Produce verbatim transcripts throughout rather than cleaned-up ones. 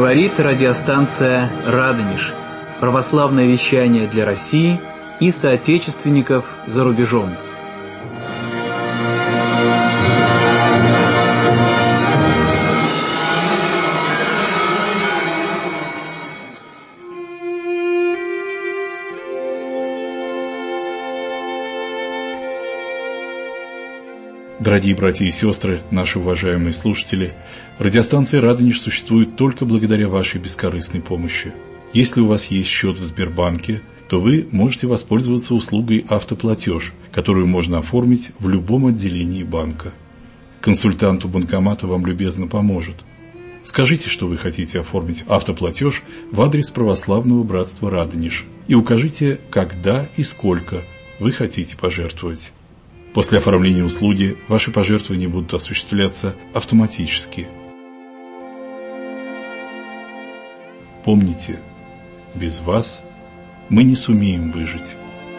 Говорит радиостанция «Радонеж». Православное вещание для России и соотечественников за рубежом. Дорогие братья и сестры, наши уважаемые слушатели, радиостанция «Радонеж» существует только благодаря вашей бескорыстной помощи. Если у вас есть счет в Сбербанке, то вы можете воспользоваться услугой «Автоплатеж», которую можно оформить в любом отделении банка. Консультант у банкомата вам любезно поможет. Скажите, что вы хотите оформить автоплатеж в адрес Православного братства «Радонеж» и укажите, когда и сколько вы хотите пожертвовать. После оформления услуги ваши пожертвования будут осуществляться автоматически. Помните, без вас мы не сумеем выжить.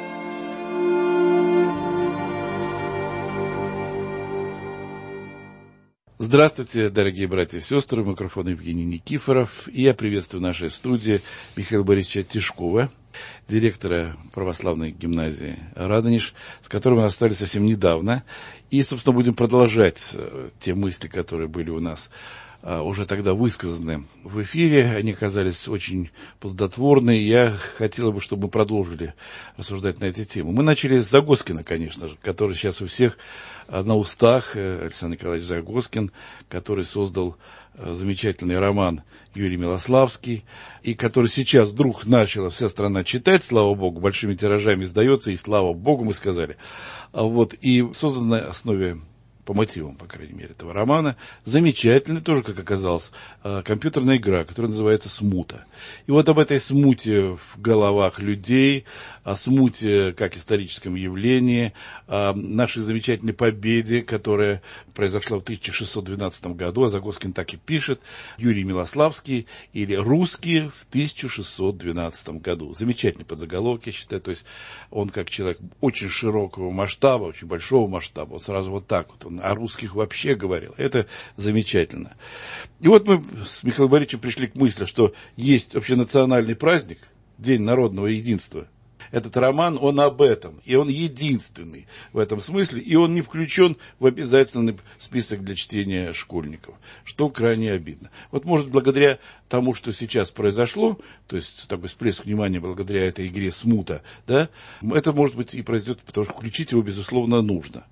Здравствуйте, дорогие братья и сестры, микрофон Евгений Никифоров, и я приветствую в нашей студии Михаила Борисовича Тишкова, директора православной гимназии «Радонеж», с которым мы остались совсем недавно, и, собственно, будем продолжать те мысли, которые были у нас уже тогда высказаны в эфире. Они оказались очень плодотворны, и я хотел бы, чтобы мы продолжили рассуждать на эти темы. Мы начали с Загоскина, конечно же, который сейчас у всех на устах, Александр Николаевич Загоскин, который создал замечательный роман «Юрий Милославский», и который сейчас вдруг начала вся страна читать, слава богу, большими тиражами издается, и слава богу, мы сказали. Вот, и создан на основе, по мотивам, по крайней мере, этого романа, замечательная тоже, как оказалось, компьютерная игра, которая называется «Смута». И вот об этой смуте в головах людей, о смуте как историческом явлении, о нашей замечательной победе, которая произошла в тысяча шестьсот двенадцатом году, а Загоскин так и пишет, Юрий Милославский или «Русские в тысяча шестьсот двенадцатом году». Замечательный подзаголовок, я считаю, то есть он как человек очень широкого масштаба, очень большого масштаба, вот сразу вот так вот, он о русских вообще говорил, это замечательно. И вот мы с Михаилом Борисовичем пришли к мысли, что есть общенациональный праздник, День народного единства. Этот роман, он об этом, и он единственный в этом смысле, и он не включен в обязательный список для чтения школьников, что крайне обидно. Вот, может, благодаря тому, что сейчас произошло, то есть такой всплеск внимания благодаря этой игре «Смута», да, это, может быть, и произойдет, потому что включить его, безусловно, нужно.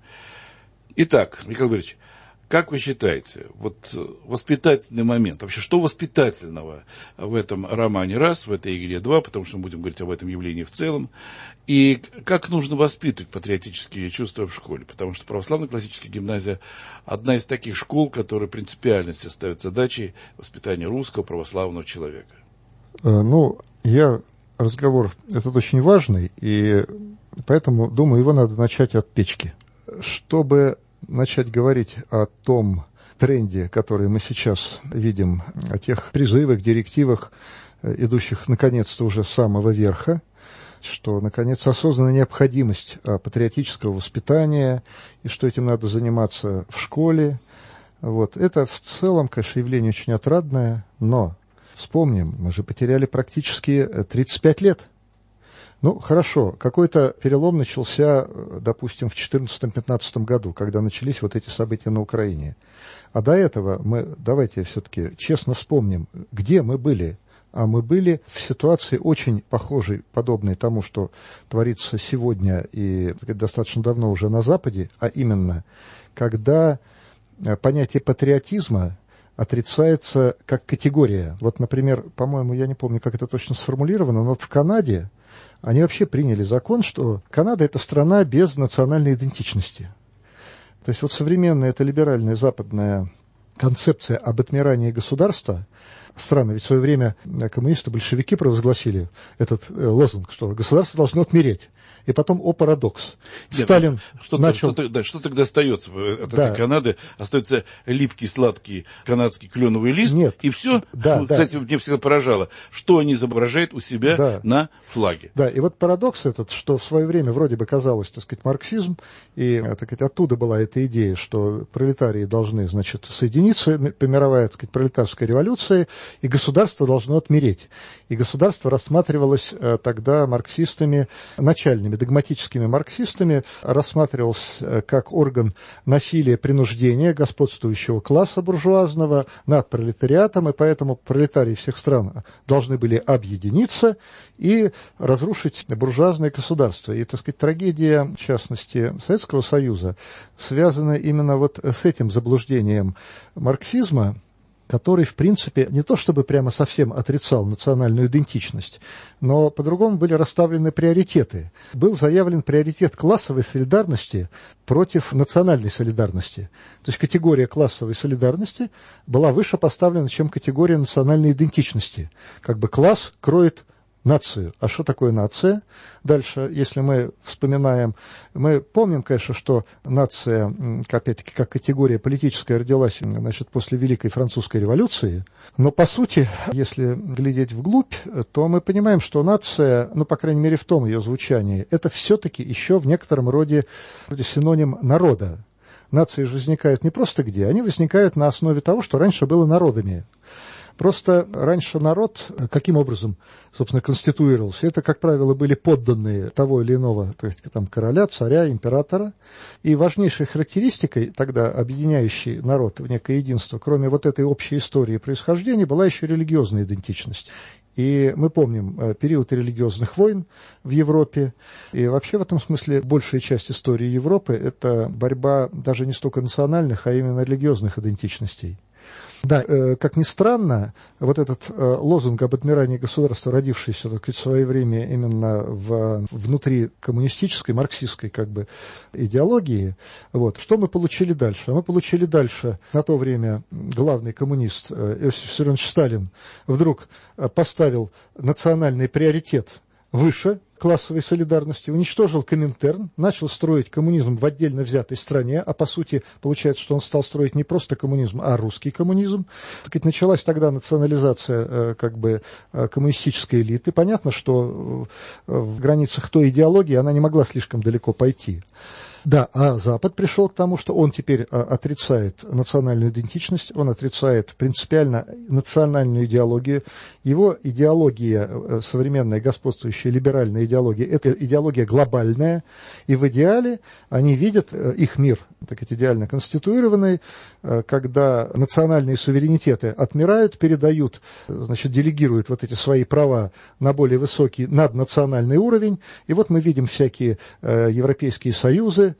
Итак, Михаил Борисович, как вы считаете, вот воспитательный момент, вообще что воспитательного в этом романе раз, в этой игре два, потому что мы будем говорить об этом явлении в целом, и как нужно воспитывать патриотические чувства в школе, потому что православная классическая гимназия одна из таких школ, которые принципиально себе ставят задачей воспитания русского православного человека. Ну, я разговор этот очень важный, и поэтому, думаю, его надо начать от печки. Чтобы начать говорить о том тренде, который мы сейчас видим, о тех призывах, директивах, идущих, наконец-то, уже с самого верха, что, наконец, осознанная необходимость патриотического воспитания, и что этим надо заниматься в школе. Вот. Это в целом, конечно, явление очень отрадное, но вспомним, мы же потеряли практически тридцать пять лет. Ну, хорошо, какой-то перелом начался, допустим, в четырнадцатом-пятнадцатом году, когда начались вот эти события на Украине. А до этого мы, давайте все-таки честно вспомним, где мы были. А мы были в ситуации очень похожей, подобной тому, что творится сегодня и достаточно давно уже на Западе, а именно, когда понятие патриотизма отрицается как категория. Вот, например, по-моему, я не помню, как это точно сформулировано, но вот в Канаде они вообще приняли закон, что Канада – это страна без национальной идентичности. То есть вот современная, эта либеральная западная концепция об отмирании государства, странно, ведь в свое время коммунисты-большевики провозгласили этот лозунг, что государство должно отмереть. И потом, о парадокс, Нет, Сталин что, начал... Что, да, что тогда остается от да. этой Канады? Остается липкий, сладкий канадский кленовый лист, Нет. и все. Да, Кстати, да. мне всегда поражало, что они изображают у себя да. на флаге. Да, и вот парадокс этот, что в свое время вроде бы казалось, так сказать, марксизм, и, так сказать, оттуда была эта идея, что пролетарии должны, значит, соединиться, мировая, так сказать, пролетарская революция, и государство должно отмереть. И государство рассматривалось тогда марксистами, начальными догматическими марксистами, рассматривалось как орган насилия, принуждения господствующего класса буржуазного над пролетариатом, и поэтому пролетарии всех стран должны были объединиться и разрушить буржуазное государство. И, так сказать, трагедия, в частности, Советского Союза, связана именно вот с этим заблуждением марксизма, который, в принципе, не то чтобы прямо совсем отрицал национальную идентичность, но по-другому были расставлены приоритеты. Был заявлен приоритет классовой солидарности против национальной солидарности. То есть категория классовой солидарности была выше поставлена, чем категория национальной идентичности. Как бы класс кроет нацию. А что такое нация? Дальше, если мы вспоминаем, мы помним, конечно, что нация, опять-таки, как категория политическая родилась, значит, после Великой Французской революции, но, по сути, если глядеть вглубь, то мы понимаем, что нация, ну, по крайней мере, в том ее звучании, это все-таки еще в некотором роде, роде синоним народа. Нации же возникают не просто где, они возникают на основе того, что раньше было народами. Просто раньше народ каким образом, собственно, конституировался? Это, как правило, были подданные того или иного, то есть там короля, царя, императора. И важнейшей характеристикой, тогда объединяющей народ в некое единство, кроме вот этой общей истории происхождения, была еще религиозная идентичность. И мы помним период религиозных войн в Европе. И вообще в этом смысле большая часть истории Европы – это борьба даже не столько национальных, а именно религиозных идентичностей. Да, э, как ни странно, вот этот э, лозунг об отмирании государства, родившийся, так сказать, в свое время именно в, внутри коммунистической, марксистской как бы идеологии, вот, что мы получили дальше? Мы получили дальше, на то время главный коммунист э, Иосиф Виссарионович Сталин вдруг э, поставил национальный приоритет выше классовой солидарности, уничтожил Коминтерн, начал строить коммунизм в отдельно взятой стране, а по сути получается, что он стал строить не просто коммунизм, а русский коммунизм. Так ведь началась тогда национализация как бы коммунистической элиты. Понятно, что в границах той идеологии она не могла слишком далеко пойти. Да, а Запад пришел к тому, что он теперь отрицает национальную идентичность, он отрицает принципиально национальную идеологию. Его идеология, современная господствующая либеральная идеология, это идеология глобальная, и в идеале они видят их мир, так сказать, идеально конституированный, когда национальные суверенитеты отмирают, передают, значит, делегируют вот эти свои права на более высокий наднациональный уровень, и вот мы видим всякие европейские союзы,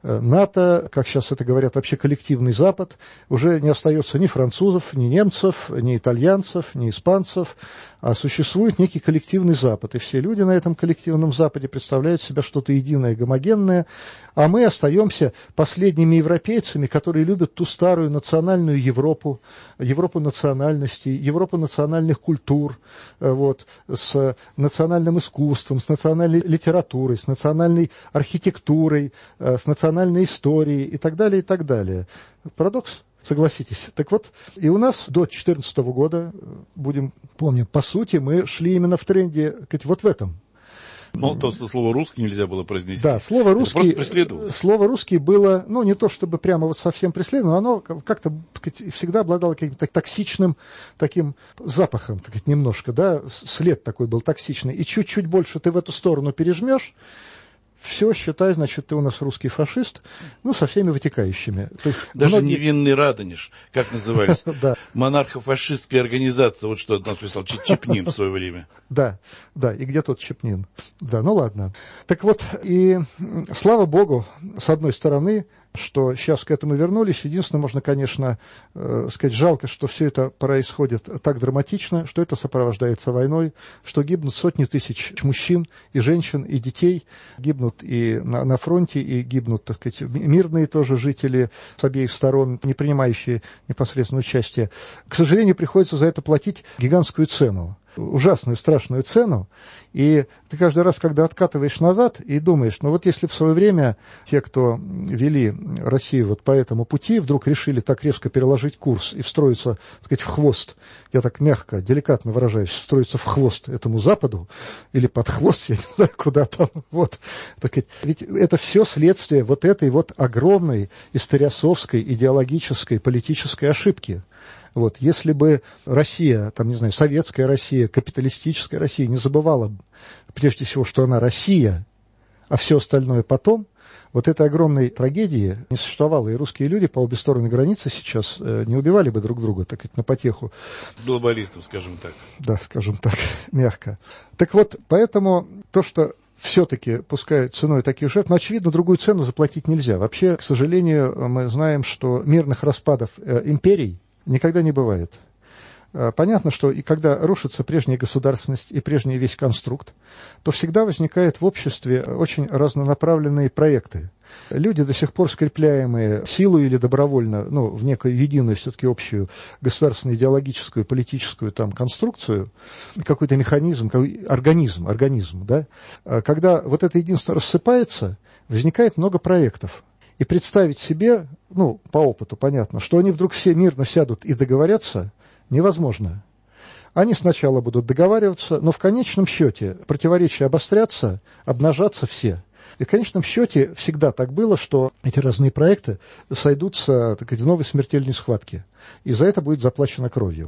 НАТО, как сейчас это говорят, вообще коллективный Запад, уже не остается ни французов, ни немцев, ни итальянцев, ни испанцев, а существует некий коллективный Запад. И все люди на этом коллективном Западе представляют себя что-то единое, гомогенное, а мы остаемся последними европейцами, которые любят ту старую национальную Европу, Европу национальностей, Европу национальных культур, вот, с национальным искусством, с национальной литературой, с национальной архитектурой, с национальной историей и так далее, и так далее. Парадокс? Согласитесь. Так вот, и у нас до две тысячи четырнадцатого года, будем помнить, по сути, мы шли именно в тренде, вот в этом. Мало того, что слово «русский» нельзя было произнести. Да, слово «русский», слово «русский» было, ну, не то чтобы прямо вот совсем преследовано, но оно как-то, так сказать, всегда обладало каким-то токсичным таким запахом, так сказать, немножко, да, след такой был токсичный. И чуть-чуть больше ты в эту сторону пережмешь, все, считай, значит, ты у нас русский фашист, ну, со всеми вытекающими. То есть даже многие... невинный Радонеж, как назывались? Да. Монархо-фашистская организация, вот что нас писал Чепнин в свое время. Да, да, и где тот Чепнин? Да, ну ладно. Так вот, и слава богу, с одной стороны, что сейчас к этому вернулись. Единственное, можно, конечно, э, сказать, жалко, что все это происходит так драматично, что это сопровождается войной, что гибнут сотни тысяч мужчин и женщин, и детей, гибнут и на, на фронте, и гибнут, так сказать, мирные тоже жители с обеих сторон, не принимающие непосредственно участие. К сожалению, приходится за это платить гигантскую цену. Ужасную, страшную цену, и ты каждый раз, когда откатываешь назад и думаешь, ну вот если в свое время те, кто вели Россию вот по этому пути, вдруг решили так резко переложить курс и встроиться, так сказать, в хвост, я так мягко, деликатно выражаюсь, встроиться в хвост этому Западу, или под хвост, я не знаю, куда там, вот, так сказать, ведь это все следствие вот этой вот огромной историосовской, идеологической, политической ошибки. Вот, если бы Россия, там, не знаю, советская Россия, капиталистическая Россия не забывала, прежде всего, что она Россия, а все остальное потом, вот этой огромной трагедии не существовало, и русские люди по обе стороны границы сейчас не убивали бы друг друга, так сказать, на потеху. Глобалистов, скажем так. Да, скажем так, мягко. Так вот, поэтому то, что все-таки, пускай ценой таких жертв, но, очевидно, другую цену заплатить нельзя. Вообще, к сожалению, мы знаем, что мирных распадов э, империй никогда не бывает. Э, понятно, что и когда рушится прежняя государственность и прежний весь конструкт, то всегда возникают в обществе очень разнонаправленные проекты. Люди, до сих пор скрепляемые силой или добровольно, ну, в некую единую, все-таки общую государственную, идеологическую, политическую там конструкцию, какой-то механизм, какой, организм, организм, да, когда вот это единство рассыпается, возникает много проектов. И представить себе, ну, по опыту понятно, что они вдруг все мирно сядут и договорятся, невозможно. Они сначала будут договариваться, но в конечном счете противоречия обострятся, обнажатся все. И в конечном счете всегда так было, что эти разные проекты сойдутся, так сказать, в новой смертельной схватке. И за это будет заплачено кровью.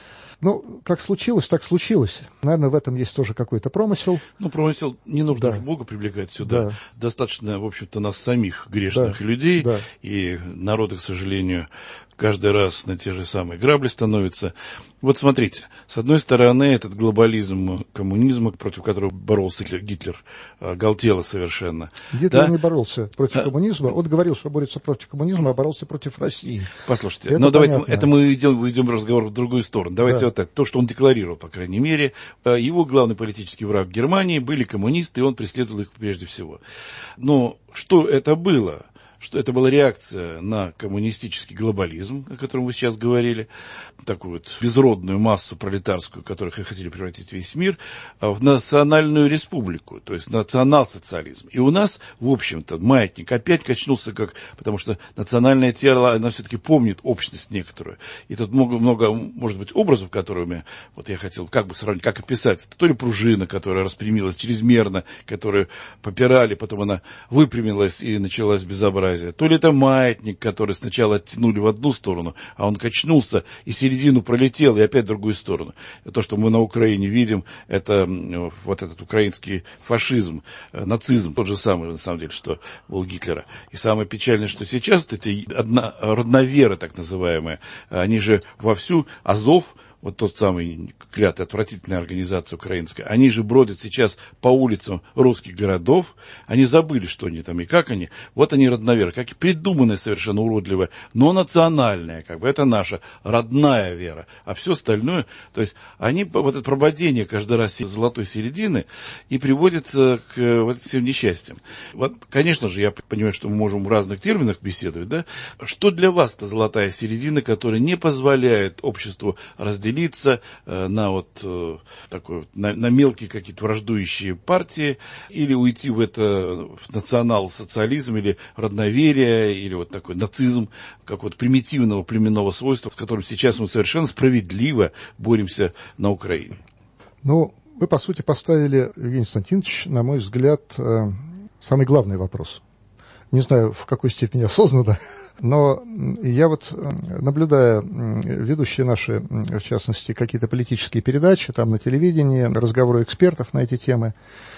Ну, как случилось, так случилось. Наверное, в этом есть тоже какой-то промысел. Ну, промысел не нужно да. же Бога привлекать сюда. Да. Достаточно, в общем-то, нас самих, грешных да. людей. Да. И народы, к сожалению, каждый раз на те же самые грабли становятся. Вот смотрите, с одной стороны, этот глобализм коммунизма, против которого боролся Гитлер, оголтело совершенно. Гитлер да? не боролся против а... коммунизма, он говорил, что борется против коммунизма, а боролся против России. Послушайте, это но давайте, это мы идем, идем разговор в другую сторону. Давайте да. вот так, то, что он декларировал, по крайней мере, его главный политический враг в Германии были коммунисты, и он преследовал их прежде всего. Но что это было? Что это была реакция на коммунистический глобализм, о котором вы сейчас говорили, такую вот безродную массу пролетарскую, которых хотели превратить весь мир, в национальную республику, то есть национал-социализм. И у нас, в общем-то, маятник опять качнулся, как, потому что национальное тело, оно все-таки помнит общность некоторую. И тут много, много, может быть, образов, которыми вот я хотел как бы сравнить, как описать. Это то ли пружина, которая распрямилась чрезмерно, которую попирали, потом она выпрямилась и началась безобразие. То ли это маятник, который сначала оттянули в одну сторону, а он качнулся и середину пролетел, и опять в другую сторону. То, что мы на Украине видим, это вот этот украинский фашизм, нацизм, тот же самый, на самом деле, что был Гитлера. И самое печальное, что сейчас вот эти одна, родноверы, так называемые, они же вовсю, Азов, вот тот самый клятый, отвратительная организация украинская, они же бродят сейчас по улицам русских городов, они забыли, что они там и как они, вот они родноверы, как и придуманная совершенно уродливая, но национальная, как бы, это наша родная вера, а все остальное, то есть они, вот это прободение каждый раз золотой середины и приводит к вот всем несчастьям. Вот, конечно же, я понимаю, что мы можем в разных терминах беседовать, да, что для вас это золотая середина, которая не позволяет обществу разделить делиться э, на вот э, такой вот, на, на мелкие какие-то враждующие партии, или уйти в это в национал-социализм, или родноверие, или вот такой нацизм, какого-то примитивного племенного свойства, с которым сейчас мы совершенно справедливо боремся на Украине. Ну, вы, по сути, поставили, Евгений Константинович, на мой взгляд, э, самый главный вопрос. Не знаю, в какой степени осознанно, но я вот, наблюдая ведущие наши, в частности, какие-то политические передачи, там на телевидении, разговоры экспертов на эти темы,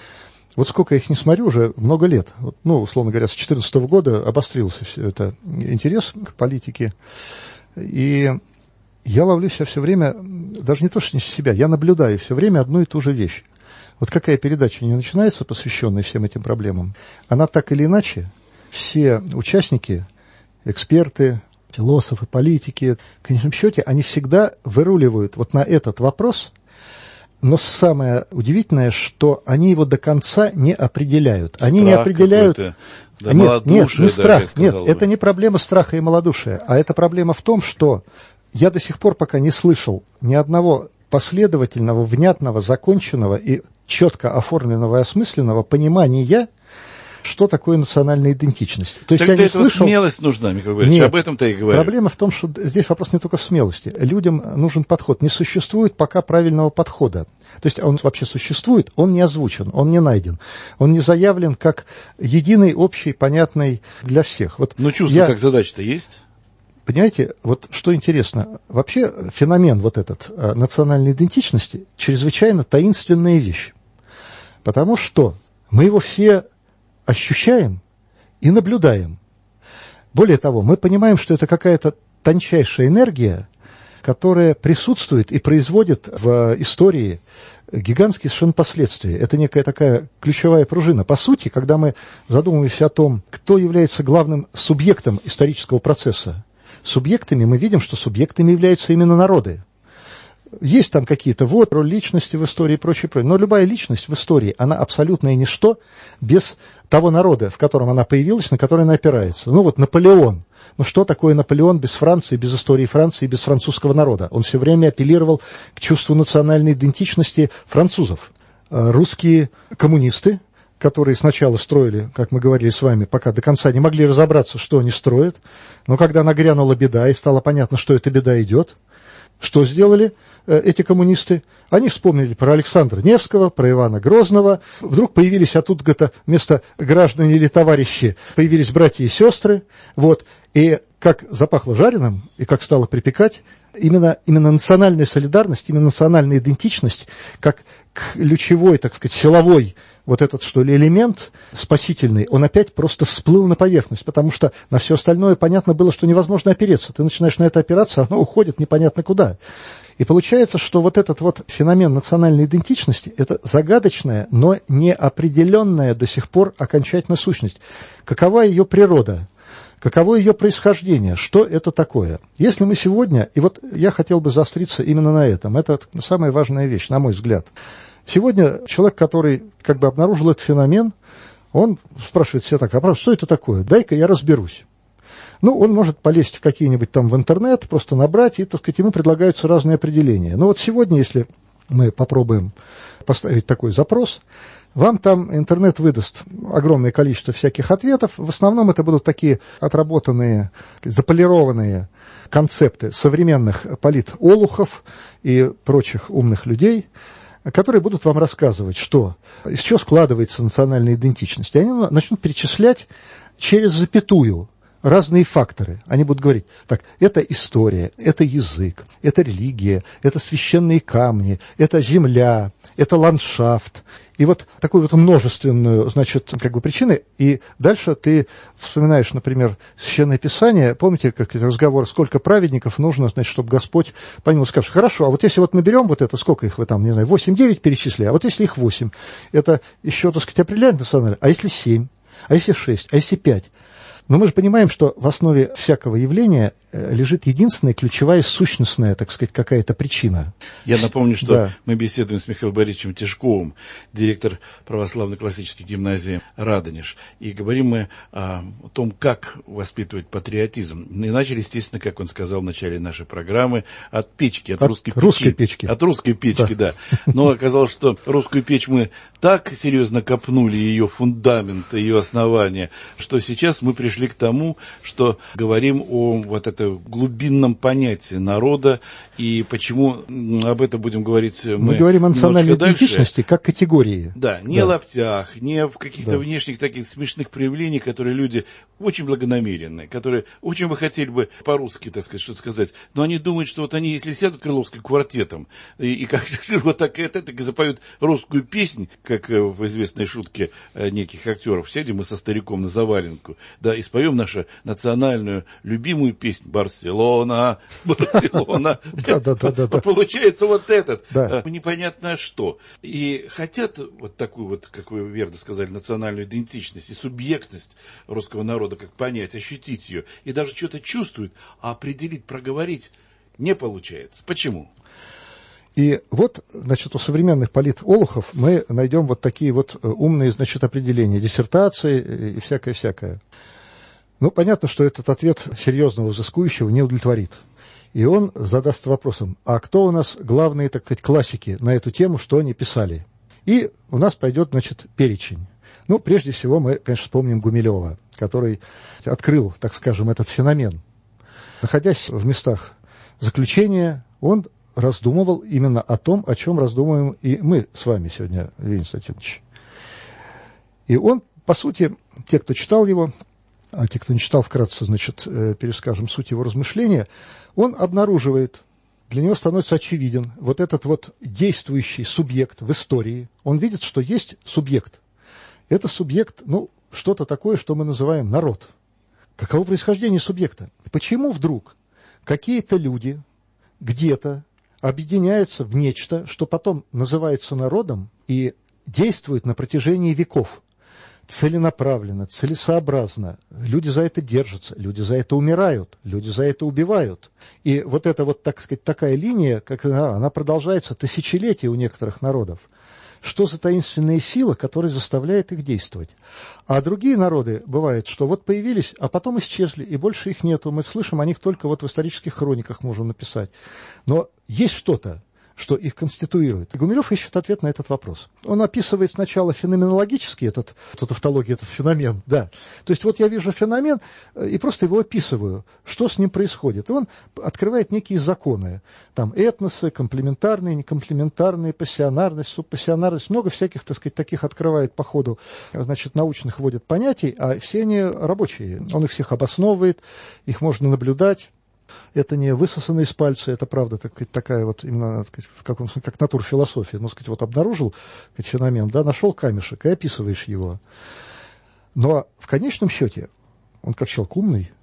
вот сколько я их не смотрю уже много лет, вот, ну, условно говоря, с две тысячи четырнадцатого года обострился все это интерес к политике, и я ловлю себя все время, даже не то, что не себя, я наблюдаю все время одну и ту же вещь. Вот какая передача не начинается, посвященная всем этим проблемам, она так или иначе, все участники, эксперты, философы, политики, в конечном счете, они всегда выруливают вот на этот вопрос, но самое удивительное, что они его до конца не определяют. Страх они не определяют... Да, нет, нет, не страх, нет, бы. Это не проблема страха и малодушия, а это проблема в том, что я до сих пор пока не слышал ни одного последовательного, внятного, законченного и четко оформленного и осмысленного понимания, что такое национальная идентичность. То есть так я для не этого слышал... смелость нужна, Михаил Борисович, Нет, об этом-то и говорю. Проблема в том, что здесь вопрос не только в смелости. Людям нужен подход. Не существует пока правильного подхода. То есть он вообще существует, он не озвучен, он не найден. Он не заявлен как единый, общий, понятный для всех. Вот но чувство я... как задача-то есть? понимаете, вот что интересно, вообще феномен вот этот национальной идентичности чрезвычайно таинственная вещь, потому что мы его все ощущаем и наблюдаем. Более того, мы понимаем, что это какая-то тончайшая энергия, которая присутствует и производит в истории гигантские совершенно последствия. Это некая такая ключевая пружина. По сути, когда мы задумываемся о том, кто является главным субъектом исторического процесса, субъектами мы видим, что субъектами являются именно народы. Есть там какие-то вот роль личности в истории и прочее, прочее, но любая личность в истории, она абсолютное ничто без того народа, в котором она появилась, на который она опирается. Ну вот Наполеон. Ну что такое Наполеон без Франции, без истории Франции, без французского народа? Он все время апеллировал к чувству национальной идентичности французов. Русские коммунисты, которые сначала строили, как мы говорили с вами, пока до конца не могли разобраться, что они строят, но когда нагрянула беда и стало понятно, что эта беда идет, что сделали эти коммунисты? Они вспомнили про Александра Невского, про Ивана Грозного. Вдруг появились оттуда вместо граждане или товарищи, появились братья и сестры. Вот. И как запахло жареным, и как стало припекать, именно, именно национальная солидарность, именно национальная идентичность, как ключевой, так сказать, силовой вот этот, что ли, элемент спасительный, он опять просто всплыл на поверхность, потому что на все остальное понятно было, что невозможно опереться. Ты начинаешь на это опираться, оно уходит непонятно куда. И получается, что вот этот вот феномен национальной идентичности – это загадочная, но неопределенная до сих пор окончательная сущность. Какова ее природа? Каково ее происхождение? Что это такое? Если мы сегодня, и вот я хотел бы заостриться именно на этом, это самая важная вещь, на мой взгляд. Сегодня человек, который как бы обнаружил этот феномен, он спрашивает себя так, а что это такое? Дай-ка я разберусь. Ну, он может полезть в какие-нибудь там в интернет, просто набрать, и, так сказать, ему предлагаются разные определения. Но вот сегодня, если мы попробуем поставить такой запрос, вам там интернет выдаст огромное количество всяких ответов. В основном это будут такие отработанные, заполированные концепты современных политолухов и прочих умных людей, которые будут вам рассказывать, что, из чего складывается национальная идентичность. И они начнут перечислять через запятую разные факторы. Они будут говорить, так, это история, это язык, это религия, это священные камни, это земля, это ландшафт. И вот такую вот множественную, значит, как бы причины. И дальше ты вспоминаешь, например, Священное Писание. Помните, как разговор, сколько праведников нужно, значит, чтобы Господь понял, скажешь, хорошо, а вот если вот мы берем вот это, сколько их вы там, не знаю, восемь-девять перечисляли, а вот если их восемь, это еще, так сказать, определяет национально, а если семь, а если шесть, а если пять? Но мы же понимаем, что в основе всякого явления лежит единственная ключевая сущностная, так сказать, какая-то причина. Я напомню, что да. мы беседуем с Михаилом Борисовичем Тишковым, директор православной классической гимназии «Радонеж». И говорим мы о том, как воспитывать патриотизм. И начали, естественно, как он сказал в начале нашей программы, от печки, от, от русской, русской печи. печки. От русской печки, да. да. Но оказалось, что русскую печь мы так серьезно копнули, ее фундамент, ее основание, что сейчас мы пришли к тому, что говорим о вот этом глубинном понятии народа, и почему об этом будем говорить мы Мы говорим о национальной идентичности дальше. Как категории. Да, не да. о лаптях, не в каких-то да. внешних таких смешных проявлениях, которые люди очень благонамеренные, которые очень бы хотели бы по-русски, так сказать, что-то сказать, но они думают, что вот они, если сядут крыловским квартетом, и, и как вот так и это, так и запоют русскую песнь, как в известной шутке неких актеров, сядем мы со стариком на заваленку, да, и споем нашу национальную любимую песнь «Барселона, Барселона». Получается вот этот, непонятно что. И хотят вот такую вот, как вы верно сказали, национальную идентичность и субъектность русского народа, как понять, ощутить ее, и даже что-то чувствуют, а определить, проговорить не получается. Почему? И вот, значит, у современных политолухов мы найдем вот такие вот умные, значит, определения, диссертации и всякое-всякое. Ну, понятно, что этот ответ серьезного взыскующего не удовлетворит. И он задастся вопросом, а кто у нас главные, так сказать, классики на эту тему, что они писали? И у нас пойдет, значит, перечень. Ну, прежде всего, мы, конечно, вспомним Гумилева, который открыл, так скажем, этот феномен. Находясь в местах заключения, он раздумывал именно о том, о чем раздумываем и мы с вами сегодня, Евгений Константинович. И он, по сути, те, кто читал его, а те, кто не читал, вкратце, значит, перескажем суть его размышления, он обнаруживает, для него становится очевиден вот этот вот действующий субъект в истории. Он видит, что есть субъект. Это субъект, ну, что-то такое, что мы называем народ. Каково происхождение субъекта? Почему вдруг какие-то люди где-то объединяются в нечто, что потом называется народом и действует на протяжении веков? Целенаправленно, целесообразно. Люди за это держатся, люди за это умирают, люди за это убивают. И вот эта вот, так сказать, такая линия, как она, она продолжается тысячелетия у некоторых народов. Что за таинственная сила, которая заставляет их действовать? А другие народы, бывает, что вот появились, а потом исчезли, и больше их нету. Мы слышим о них только вот в исторических хрониках можем написать. Но есть что-то, что их конституирует. Гумилев ищет ответ на этот вопрос. Он описывает сначала феноменологически этот, эту тавтологию, этот феномен, да. То есть вот я вижу феномен и просто его описываю, что с ним происходит. И он открывает некие законы. Там этносы, комплементарные, некомплементарные, пассионарность, субпассионарность, много всяких, так сказать, таких открывает по ходу, значит, научных вводит понятий, а все они рабочие. Он их всех обосновывает, их можно наблюдать. Это не высосано из пальца, это правда так, такая вот именно, так сказать, в каком смысле, как натурфилософия. Ну, сказать, вот обнаружил сказать, феномен, да, нашел камешек и описываешь его. Но в конечном счете, он как человек умный,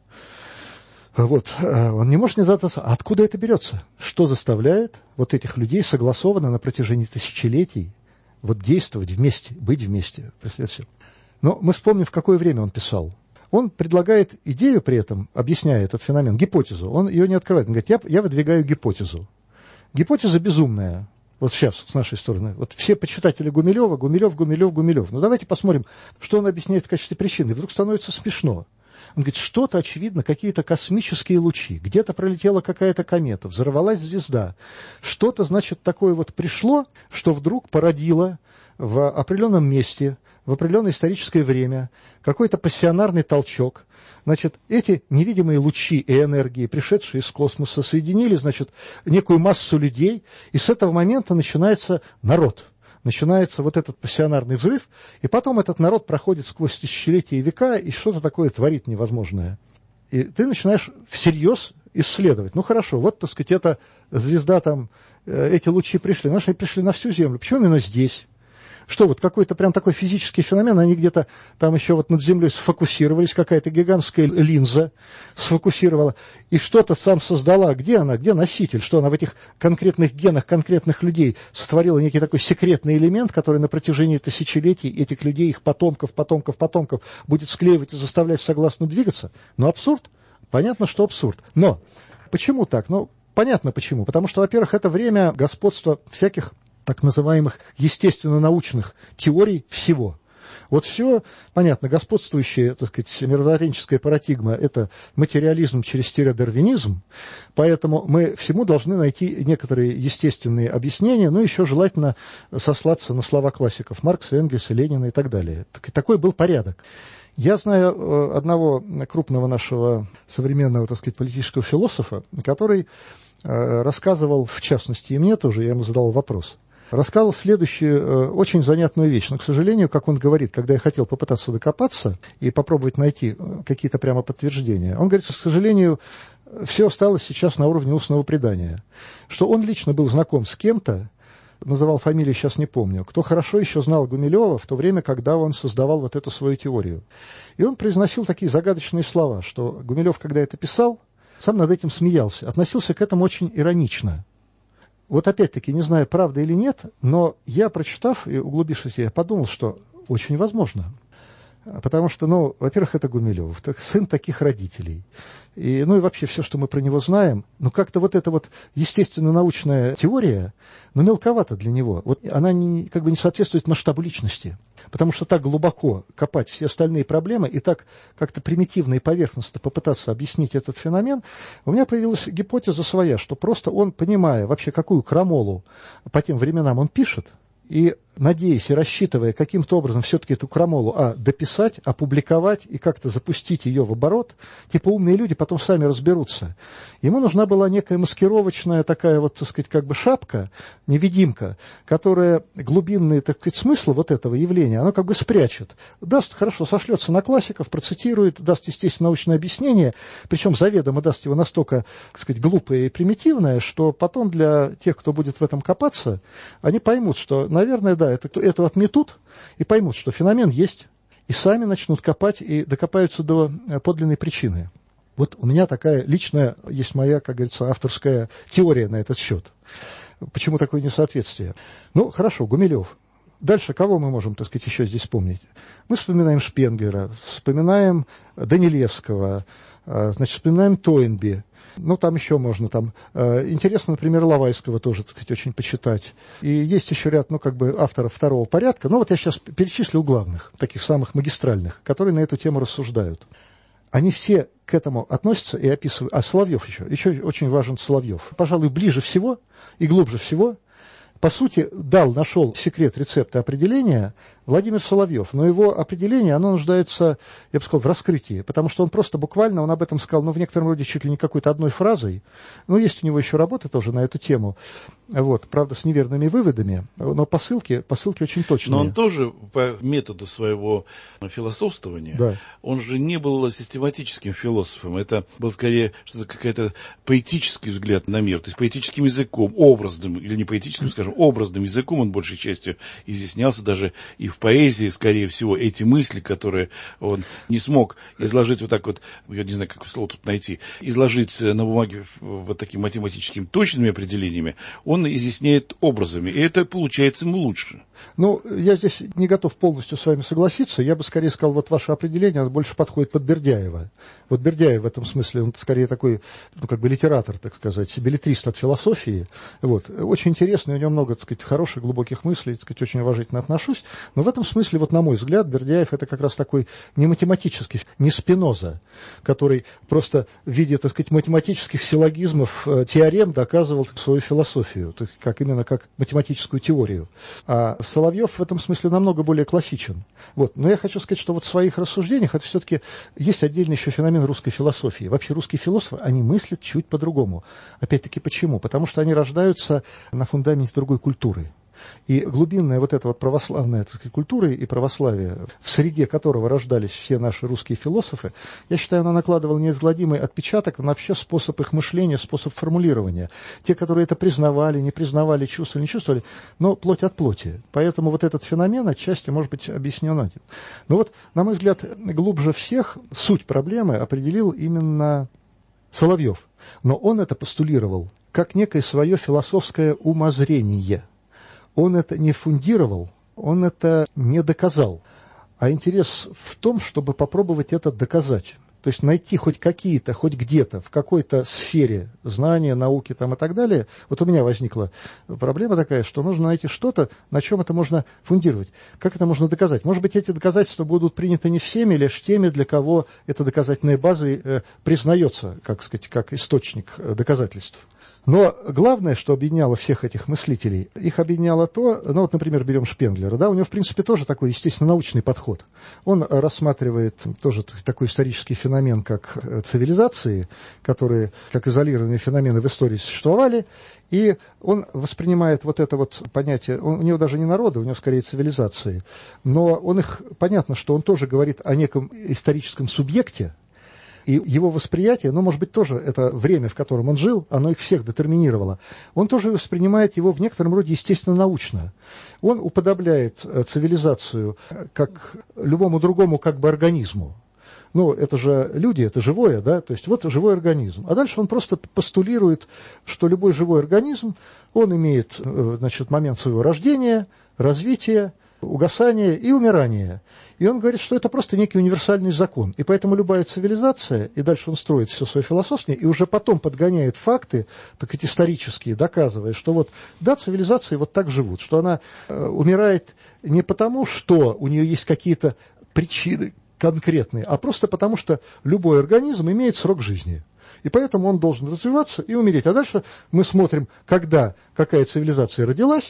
вот, он не может не задаться, а откуда это берется? Что заставляет вот этих людей согласованно на протяжении тысячелетий вот действовать вместе, быть вместе? Но мы вспомним, в какое время он писал. Он предлагает идею при этом, объясняя этот феномен, гипотезу. Он ее не открывает. Он говорит, я, я выдвигаю гипотезу. Гипотеза безумная. Вот сейчас, с нашей стороны. Вот все почитатели Гумилева, Гумилев, Гумилев, Гумилев. Ну, давайте посмотрим, что он объясняет в качестве причины. И вдруг становится смешно. Он говорит, что-то, очевидно, какие-то космические лучи. Где-то пролетела какая-то комета, взорвалась звезда. Что-то, значит, такое вот пришло, что вдруг породило в определенном месте, в определенное историческое время, какой-то пассионарный толчок. Значит, эти невидимые лучи и энергии, пришедшие из космоса, соединили, значит, некую массу людей, и с этого момента начинается народ. Начинается вот этот пассионарный взрыв, и потом этот народ проходит сквозь тысячелетия и века, и что-то такое творит невозможное. И ты начинаешь всерьез исследовать. Ну, хорошо, вот, так сказать, эта звезда там, эти лучи пришли. Наши пришли на всю Землю. Почему именно здесь? Что вот какой-то прям такой физический феномен, они где-то там еще вот над землей сфокусировались, какая-то гигантская линза сфокусировала, и что-то сам создала. Где она? Где носитель? Что она в этих конкретных генах конкретных людей сотворила некий такой секретный элемент, который на протяжении тысячелетий этих людей, их потомков, потомков, потомков будет склеивать и заставлять согласно двигаться? Ну, абсурд. Понятно, что абсурд. Но почему так? Ну, понятно почему. Потому что, во-первых, это время господства всяких так называемых естественно-научных теорий всего. Вот все, понятно, господствующая, так сказать, мировоззренческая парадигма – это материализм через стереодарвинизм, поэтому мы всему должны найти некоторые естественные объяснения, ну, еще желательно сослаться на слова классиков Маркса, Энгельса, Ленина и так далее. Такой был порядок. Я знаю одного крупного нашего современного, так сказать, политического философа, который рассказывал, в частности, и мне тоже, я ему задал вопрос, рассказал следующую э, очень занятную вещь. Но, к сожалению, как он говорит, когда я хотел попытаться докопаться и попробовать найти какие-то прямо подтверждения, он говорит, что, к сожалению, все осталось сейчас на уровне устного предания. Что он лично был знаком с кем-то, называл фамилию, сейчас не помню, кто хорошо еще знал Гумилева в то время, когда он создавал вот эту свою теорию. И он произносил такие загадочные слова, что Гумилев, когда это писал, сам над этим смеялся, относился к этому очень иронично. Вот опять-таки, не знаю, правда или нет, но я, прочитав и углубившись, я подумал, что очень возможно. Потому что, ну, во-первых, это Гумилев, сын таких родителей. И, ну и вообще все, что мы про него знаем, ну как-то вот эта вот естественно-научная теория, ну мелковата для него. Вот она не, как бы не соответствует масштабу личности. Потому что так глубоко копать все остальные проблемы и так как-то примитивно и поверхностно попытаться объяснить этот феномен, у меня появилась гипотеза своя, что просто он, понимая вообще, какую крамолу по тем временам он пишет, и надеясь и рассчитывая каким-то образом все-таки эту крамолу, а, дописать, опубликовать и как-то запустить ее в оборот, типа умные люди потом сами разберутся. Ему нужна была некая маскировочная такая вот, так сказать, как бы шапка, невидимка, которая глубинные, так сказать, смыслы вот этого явления, она как бы спрячет. Даст, хорошо, сошлется на классиков, процитирует, даст, естественно, научное объяснение, причем заведомо даст его настолько, так сказать, глупое и примитивное, что потом для тех, кто будет в этом копаться, они поймут, что, наверное, да, это, это отметут и поймут, что феномен есть, и сами начнут копать и докопаются до подлинной причины. Вот у меня такая личная, есть моя, как говорится, авторская теория на этот счет. Почему такое несоответствие? Ну, хорошо, Гумилев. Дальше кого мы можем, так сказать, еще здесь вспомнить? Мы вспоминаем Шпенгера, вспоминаем Данилевского, значит, вспоминаем Тойнби. Ну, там еще можно, там, интересно, например, Лавайского тоже, так сказать, очень почитать. И есть еще ряд, ну, как бы, авторов второго порядка. Ну, вот я сейчас перечислил главных, таких самых магистральных, которые на эту тему рассуждают. Они все к этому относятся и описывают. А Соловьев еще, еще очень важен Соловьев. Пожалуй, ближе всего и глубже всего, по сути, дал, нашел секрет рецепта определения Владимир Соловьев. Но его определение, оно нуждается, я бы сказал, в раскрытии, потому что он просто буквально, он об этом сказал, ну, в некотором роде чуть ли не какой-то одной фразой. Ну, есть у него еще работа тоже на эту тему, вот, правда, с неверными выводами, но посылки, посылки очень точные. Но он тоже по методу своего философствования, да. Он же не был систематическим философом, это был скорее что-то какой-то поэтический взгляд на мир, то есть поэтическим языком, образным, или не поэтическим, скажем, образным языком он большей частью изъяснялся, даже и в поэзии, скорее всего, эти мысли, которые он не смог изложить вот так вот, я не знаю, какое слово тут найти, изложить на бумаге вот такими математическими точными определениями, он изъясняет образами, и это получается ему лучше. Ну, я здесь не готов полностью с вами согласиться, я бы скорее сказал, вот ваше определение, оно больше подходит под Бердяева. Вот Бердяев в этом смысле, он скорее такой, ну, как бы литератор, так сказать, беллетрист от философии, вот, очень интересный, у него много, так сказать, хороших, глубоких мыслей, так сказать, очень уважительно отношусь, но в этом смысле, вот на мой взгляд, Бердяев это как раз такой не математический, не Спиноза, который просто в виде, так сказать, математических силлогизмов, теорем доказывал свою философию, то есть как именно как математическую теорию. А Соловьев в этом смысле намного более классичен. Вот. Но я хочу сказать, что вот в своих рассуждениях это все-таки есть отдельный еще феномен русской философии. Вообще русские философы, они мыслят чуть по-другому. Опять-таки почему? Потому что они рождаются на фундаменте другой культуры. И глубинная вот эта вот православная, так сказать, культура и православие, в среде которого рождались все наши русские философы, я считаю, она накладывала неизгладимый отпечаток на вообще способ их мышления, способ формулирования. Те, которые это признавали, не признавали, чувствовали, не чувствовали, но плоть от плоти. Поэтому вот этот феномен отчасти может быть объяснен этим. Но вот, на мой взгляд, глубже всех суть проблемы определил именно Соловьев. Но он это постулировал как некое свое философское умозрение. Он это не фундировал, он это не доказал. А интерес в том, чтобы попробовать это доказать. То есть найти хоть какие-то, хоть где-то, в какой-то сфере знания, науки там и так далее. Вот у меня возникла проблема такая, что нужно найти что-то, на чем это можно фундировать. Как это можно доказать? Может быть, эти доказательства будут приняты не всеми, лишь теми, для кого эта доказательная база э, признается, как сказать, как источник доказательств. Но главное, что объединяло всех этих мыслителей, их объединяло то, ну вот, например, берем Шпенглера, да, у него, в принципе, тоже такой, естественно, научный подход. Он рассматривает тоже такой исторический феномен, как цивилизации, которые, как изолированные феномены в истории существовали, и он воспринимает вот это вот понятие, он, у него даже не народы, у него скорее цивилизации, но он их, понятно, что он тоже говорит о неком историческом субъекте, и его восприятие, ну, может быть, тоже это время, в котором он жил, оно их всех детерминировало. Он тоже воспринимает его в некотором роде естественно-научно. Он уподобляет цивилизацию как любому другому как бы организму. Ну, это же люди, это живое, да, то есть вот живой организм. А дальше он просто постулирует, что любой живой организм, он имеет, значит, момент своего рождения, развития, угасания и умирания. И он говорит, что это просто некий универсальный закон. И поэтому любая цивилизация, и дальше он строит все свое философствование, и уже потом подгоняет факты, так сказать, исторические, доказывая, что вот, да, цивилизации вот так живут, что она э, умирает не потому, что у нее есть какие-то причины конкретные, а просто потому, что любой организм имеет срок жизни. И поэтому он должен развиваться и умереть. А дальше мы смотрим, когда какая цивилизация родилась,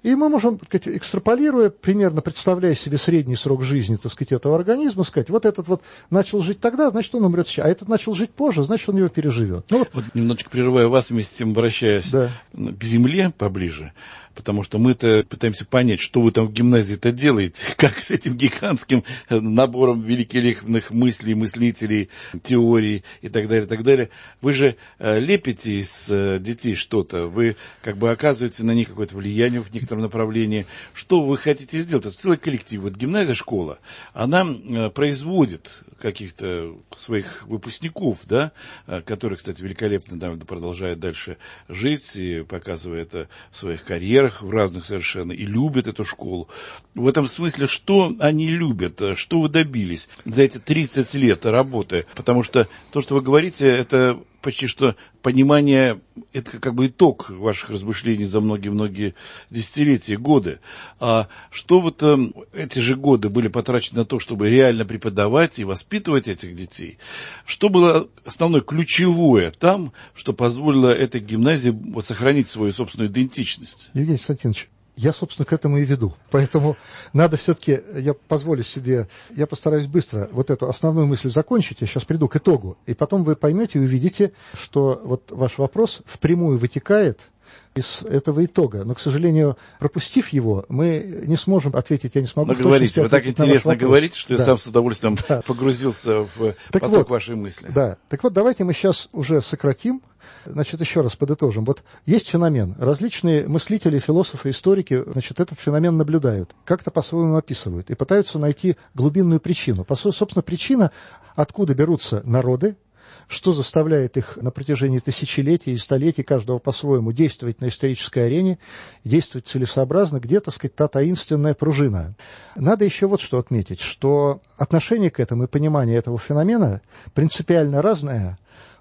И мы можем, так сказать, экстраполируя, примерно представляя себе средний срок жизни, так сказать, этого организма, сказать, вот этот вот начал жить тогда, значит, он умрет сейчас, а этот начал жить позже, значит, он его переживет. Ну, вот. Вот немножечко прерываю вас, вместе с тем обращаясь да. к земле поближе, потому что мы-то пытаемся понять, что вы там в гимназии-то делаете, как с этим гигантским набором великолепных мыслей, мыслителей, теорий и так далее, и так далее. Вы же лепите из детей что-то, вы как бы оказываете на них какое-то влияние в некотором направлении. Что вы хотите сделать? Это целый коллектив. Вот гимназия, школа, она производит каких-то своих выпускников, да, которые, кстати, великолепно да, продолжают дальше жить и показывая это в своих карьерах, в разных совершенно, и любят эту школу. В этом смысле, что они любят, что вы добились за эти тридцать лет работы? Потому что то, что вы говорите, это почти что понимание, это как бы итог ваших размышлений за многие-многие десятилетия, годы. А что вот э, эти же годы были потрачены на то, чтобы реально преподавать и воспитывать этих детей? Что было основное, ключевое там, что позволило этой гимназии вот, сохранить свою собственную идентичность? Евгений Константинович, я, собственно, к этому и веду. Поэтому надо все-таки, я позволю себе, я постараюсь быстро вот эту основную мысль закончить, я сейчас приду к итогу, и потом вы поймете и увидите, что вот ваш вопрос впрямую вытекает из этого итога. Но, к сожалению, пропустив его, мы не сможем ответить, я не смогу. Но говорите, вы так интересно говорите, что да. я сам с удовольствием да. погрузился в так поток вот, вашей мысли. Да, так вот давайте мы сейчас уже сократим. Значит, еще раз подытожим. Вот есть феномен. Различные мыслители, философы, историки, значит, этот феномен наблюдают, как-то по-своему описывают и пытаются найти глубинную причину. По сути, собственно, причина, откуда берутся народы, что заставляет их на протяжении тысячелетий и столетий, каждого по-своему, действовать на исторической арене, действовать целесообразно, где, так сказать, та таинственная пружина. Надо еще вот что отметить, что отношение к этому и понимание этого феномена принципиально разное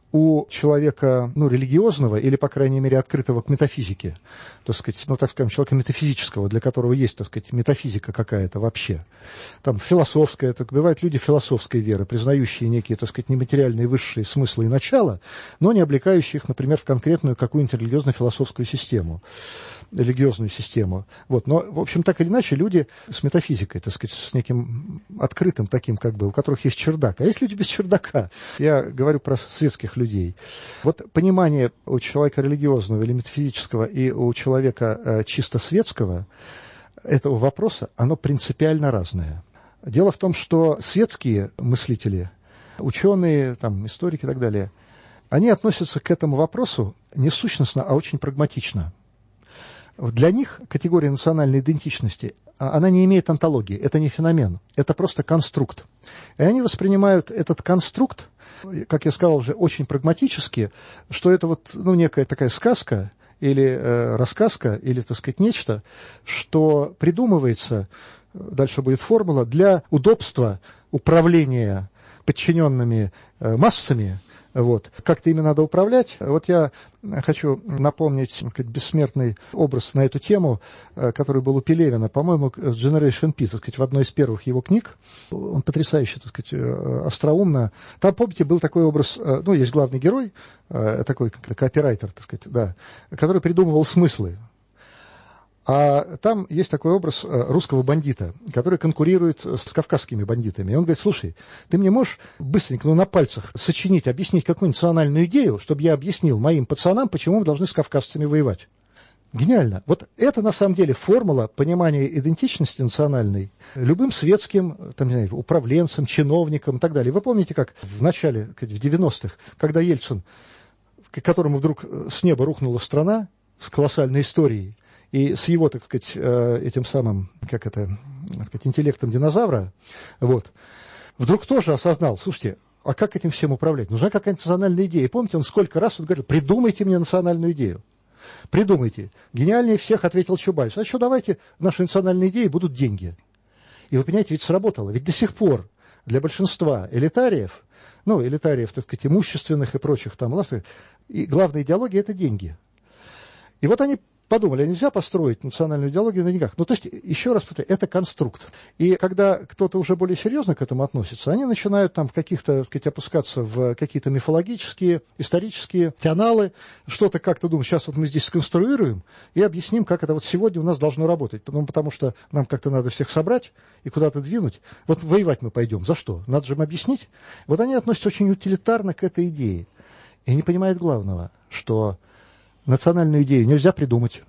у человека, ну, религиозного или, по крайней мере, открытого к метафизике, так сказать, ну, так скажем, человека метафизического, для которого есть, так сказать, метафизика какая-то вообще. Там философская, так бывают люди философской веры, признающие некие, так сказать, нематериальные высшие смыслы и начала, но не облекающие их, например, в конкретную какую-нибудь религиозно-философскую систему, религиозную систему. Вот. Но, в общем, так или иначе, люди с метафизикой, так сказать, с неким открытым таким, как бы, у которых есть чердак. А есть люди без чердака? Я говорю про светских людей. людей. Вот понимание у человека религиозного или метафизического и у человека э, чисто светского этого вопроса, оно принципиально разное. Дело в том, что светские мыслители, ученые, там, историки и так далее, они относятся к этому вопросу не сущностно, а очень прагматично. Для них категория национальной идентичности, она не имеет онтологии, это не феномен, это просто конструкт. И они воспринимают этот конструкт, как я сказал уже, очень прагматически, что это вот, ну, некая такая сказка или э, рассказка, или, так сказать, нечто, что придумывается, дальше будет формула, для удобства управления подчиненными э, массами. Вот. Как-то ими надо управлять. Вот я хочу напомнить, так сказать, бессмертный образ на эту тему, который был у Пелевина, по-моему, Generation P, так сказать, в одной из первых его книг. Он потрясающе, так сказать, остроумно. Там, помните, был такой образ, ну, есть главный герой, такой как копирайтер, так сказать, да, который придумывал смыслы. А там есть такой образ русского бандита, который конкурирует с кавказскими бандитами. И он говорит: слушай, ты мне можешь быстренько, ну, на пальцах сочинить, объяснить какую-нибудь национальную идею, чтобы я объяснил моим пацанам, почему мы должны с кавказцами воевать? Гениально. Вот это, на самом деле, формула понимания идентичности национальной любым светским, там, не знаю, управленцам, чиновникам и так далее. Вы помните, как в начале, в девяностых, когда Ельцин, к которому вдруг с неба рухнула страна с колоссальной историей, и с его, так сказать, этим самым, как это, так сказать, интеллектом динозавра, вот, вдруг тоже осознал: слушайте, а как этим всем управлять? Нужна какая-то национальная идея. И помните, он сколько раз он говорил: придумайте мне национальную идею. Придумайте. Гениальнее всех ответил Чубайс: а что, давайте, наши национальные идеи будут деньги. И вы понимаете, ведь сработало. Ведь до сих пор для большинства элитариев, ну, элитариев, так сказать, имущественных и прочих там, и главная идеология – это деньги. И вот они подумали, а нельзя построить национальную идеологию на деньгах? Ну, то есть, еще раз повторяю, это конструкт. И когда кто-то уже более серьезно к этому относится, они начинают там в каких-то, так сказать, опускаться в какие-то мифологические, исторические аналы, что-то как-то думать, сейчас вот мы здесь сконструируем и объясним, как это вот сегодня у нас должно работать. Ну, потому что нам как-то надо всех собрать и куда-то двинуть. Вот воевать мы пойдем. За что? Надо же им объяснить. Вот они относятся очень утилитарно к этой идее. И не понимают главного, что национальную идею нельзя придумать,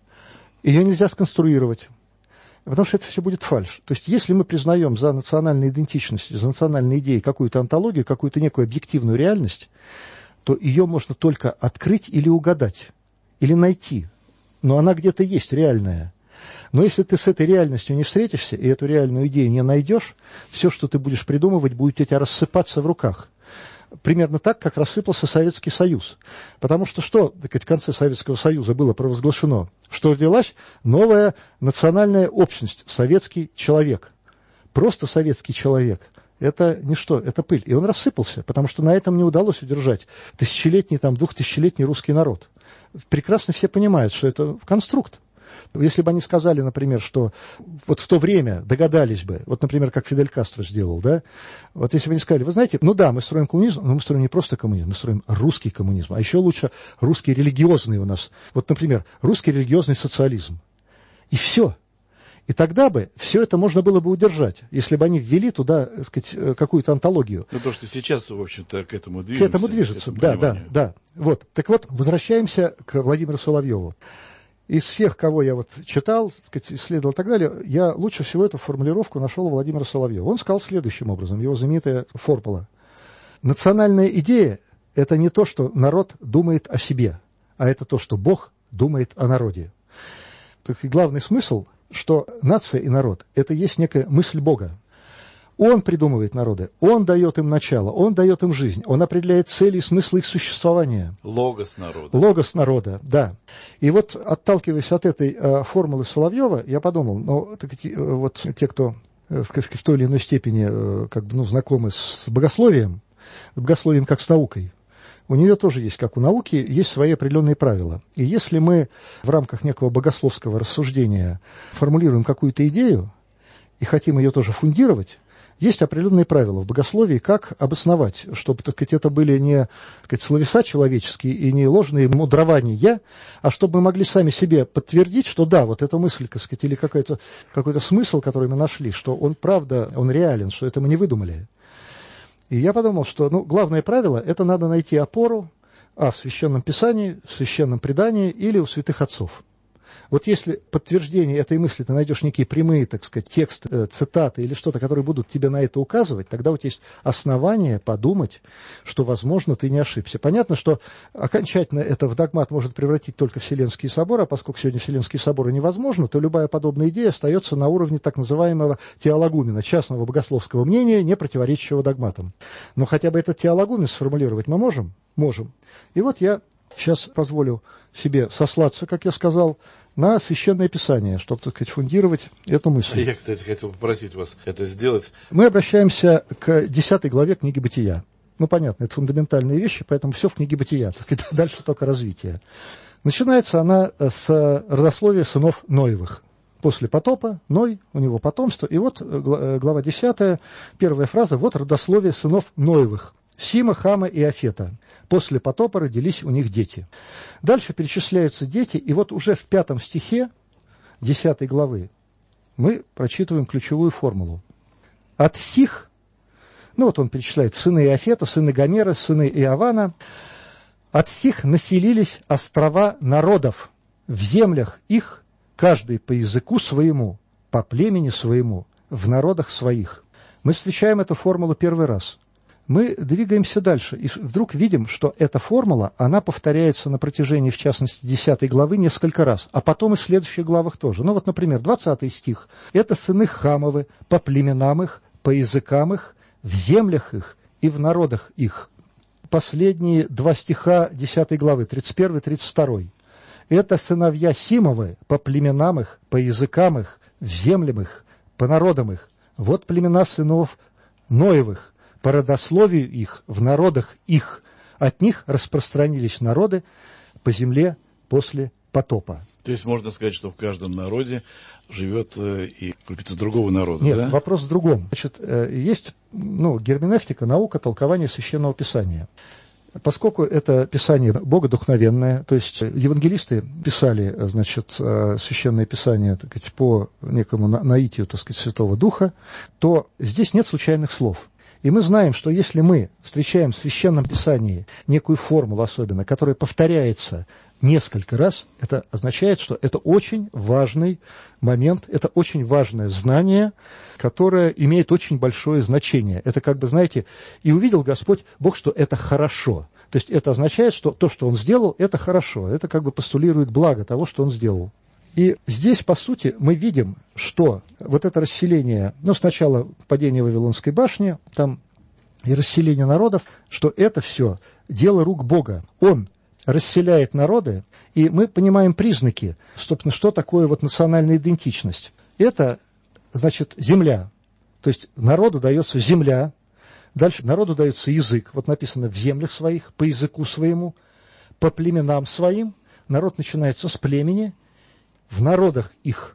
ее нельзя сконструировать, потому что это все будет фальшь. То есть, если мы признаем за национальной идентичностью, за национальной идеей какую-то онтологию, какую-то некую объективную реальность, то ее можно только открыть или угадать, или найти. Но она где-то есть, реальная. Но если ты с этой реальностью не встретишься, и эту реальную идею не найдешь, все, что ты будешь придумывать, будет у тебя рассыпаться в руках. Примерно так, как рассыпался Советский Союз. Потому что что так, в конце Советского Союза было провозглашено? Что родилась новая национальная общность, советский человек. Просто советский человек. Это ничто, это пыль. И он рассыпался, потому что на этом не удалось удержать тысячелетний, там, двухтысячелетний русский народ. Прекрасно все понимают, что это конструкт. Если бы они сказали, например, что вот в то время догадались бы, вот, например, как Фидель Кастро сделал, да, вот если бы они сказали, вы знаете, ну да, мы строим коммунизм, но мы строим не просто коммунизм, мы строим русский коммунизм, а еще лучше русский религиозный у нас, вот, например, русский религиозный социализм. И все. И тогда бы все это можно было бы удержать, если бы они ввели туда, так сказать, какую-то антологию. Ну, то, что сейчас, в общем-то, к этому движется. К этому движется, да, да, да. Вот. Так вот, возвращаемся к Владимиру Соловьеву. Из всех, кого я вот читал, так сказать, исследовал и так далее, я лучше всего эту формулировку нашел у Владимира Соловьева. Он сказал следующим образом, его знаменитая формула. Национальная идея – это не то, что народ думает о себе, а это то, что Бог думает о народе. Так, главный смысл, что нация и народ – это есть некая мысль Бога. Он придумывает народы, он дает им начало, он дает им жизнь, он определяет цели и смысл их существования. Логос народа. Логос народа, да. И вот, отталкиваясь от этой э, формулы Соловьева, я подумал, ну, так, э, вот те, кто э, в той или иной степени э, как бы, ну, знакомы с богословием, с богословием как с наукой, у нее тоже есть, как у науки, есть свои определенные правила. И если мы в рамках некого богословского рассуждения формулируем какую-то идею и хотим ее тоже фундировать, есть определенные правила в богословии, как обосновать, чтобы, так сказать, это были не, так сказать, словеса человеческие и не ложные мудрования, а чтобы мы могли сами себе подтвердить, что да, вот эта мысль, так сказать, или какой-то, какой-то смысл, который мы нашли, что он правда, он реален, что это мы не выдумали. И я подумал, что ну, главное правило – это надо найти опору а, в Священном Писании, в Священном Предании или у святых отцов. Вот если подтверждение этой мысли ты найдешь некие прямые, так сказать, тексты, э, цитаты или что-то, которые будут тебе на это указывать, тогда у тебя есть основания подумать, что, возможно, ты не ошибся. Понятно, что окончательно это в догмат может превратить только Вселенский собор, а поскольку сегодня Вселенские соборы невозможно, то любая подобная идея остается на уровне так называемого теологумена, частного богословского мнения, не противоречащего догматам. Но хотя бы этот теологумен сформулировать мы можем? Можем. И вот я сейчас позволю себе сослаться, как я сказал, на Священное Писание, чтобы, так сказать, фундировать эту мысль. Я, кстати, хотел попросить вас это сделать. Мы обращаемся к десятой главе книги Бытия. Ну, понятно, это фундаментальные вещи, поэтому все в книге Бытия. Так сказать, дальше только развитие. Начинается она с родословия сынов Ноевых. После потопа Ной, у него потомство. И вот глава десятая, первая фраза, вот родословие сынов Ноевых. Сима, Хама и Афета. После потопа родились у них дети. Дальше перечисляются дети, и вот уже в пятом стихе десятой главы мы прочитываем ключевую формулу. От сих, ну вот он перечисляет сыны Иофета, сыны Гомера, сыны Иована, от сих населились острова народов, в землях их, каждый по языку своему, по племени своему, в народах своих. Мы встречаем эту формулу первый раз. Мы двигаемся дальше, и вдруг видим, что эта формула, она повторяется на протяжении, в частности, десятой главы несколько раз, а потом и в следующих главах тоже. Ну вот, например, двадцатый стих. Это сыны Хамовы, по племенам их, по языкам их, в землях их и в народах их. Последние два стиха десятой главы, тридцать первый тридцать второй. Это сыновья Симовы, по племенам их, по языкам их, в землях их, по народам их. Вот племена сынов Ноевых, по родословию их, в народах их. От них распространились народы по земле после потопа. То есть можно сказать, что в каждом народе живет и крупица другого народа, Нет, да? вопрос в другом. Значит, есть ну, герменевтика, наука толкования Священного Писания. Поскольку это Писание богодухновенное, то есть евангелисты писали, значит, Священное Писание, так сказать, по некому наитию, так сказать, Святого Духа, то здесь нет случайных слов. И мы знаем, что если мы встречаем в Священном Писании некую формулу особенно, которая повторяется несколько раз, это означает, что это очень важный момент, это очень важное знание, которое имеет очень большое значение. Это как бы, знаете, и увидел Господь Бог, что это хорошо. То есть это означает, что то, что Он сделал, это хорошо. Это как бы постулирует благо того, что Он сделал. И здесь, по сути, мы видим, что вот это расселение, ну, сначала падение Вавилонской башни, там и расселение народов, что это все дело рук Бога. Он расселяет народы, и мы понимаем признаки, собственно, что такое вот национальная идентичность. Это, значит, земля. То есть народу дается земля, дальше народу дается язык. Вот написано в землях своих, по языку своему, по племенам своим. Народ начинается с племени, в народах их.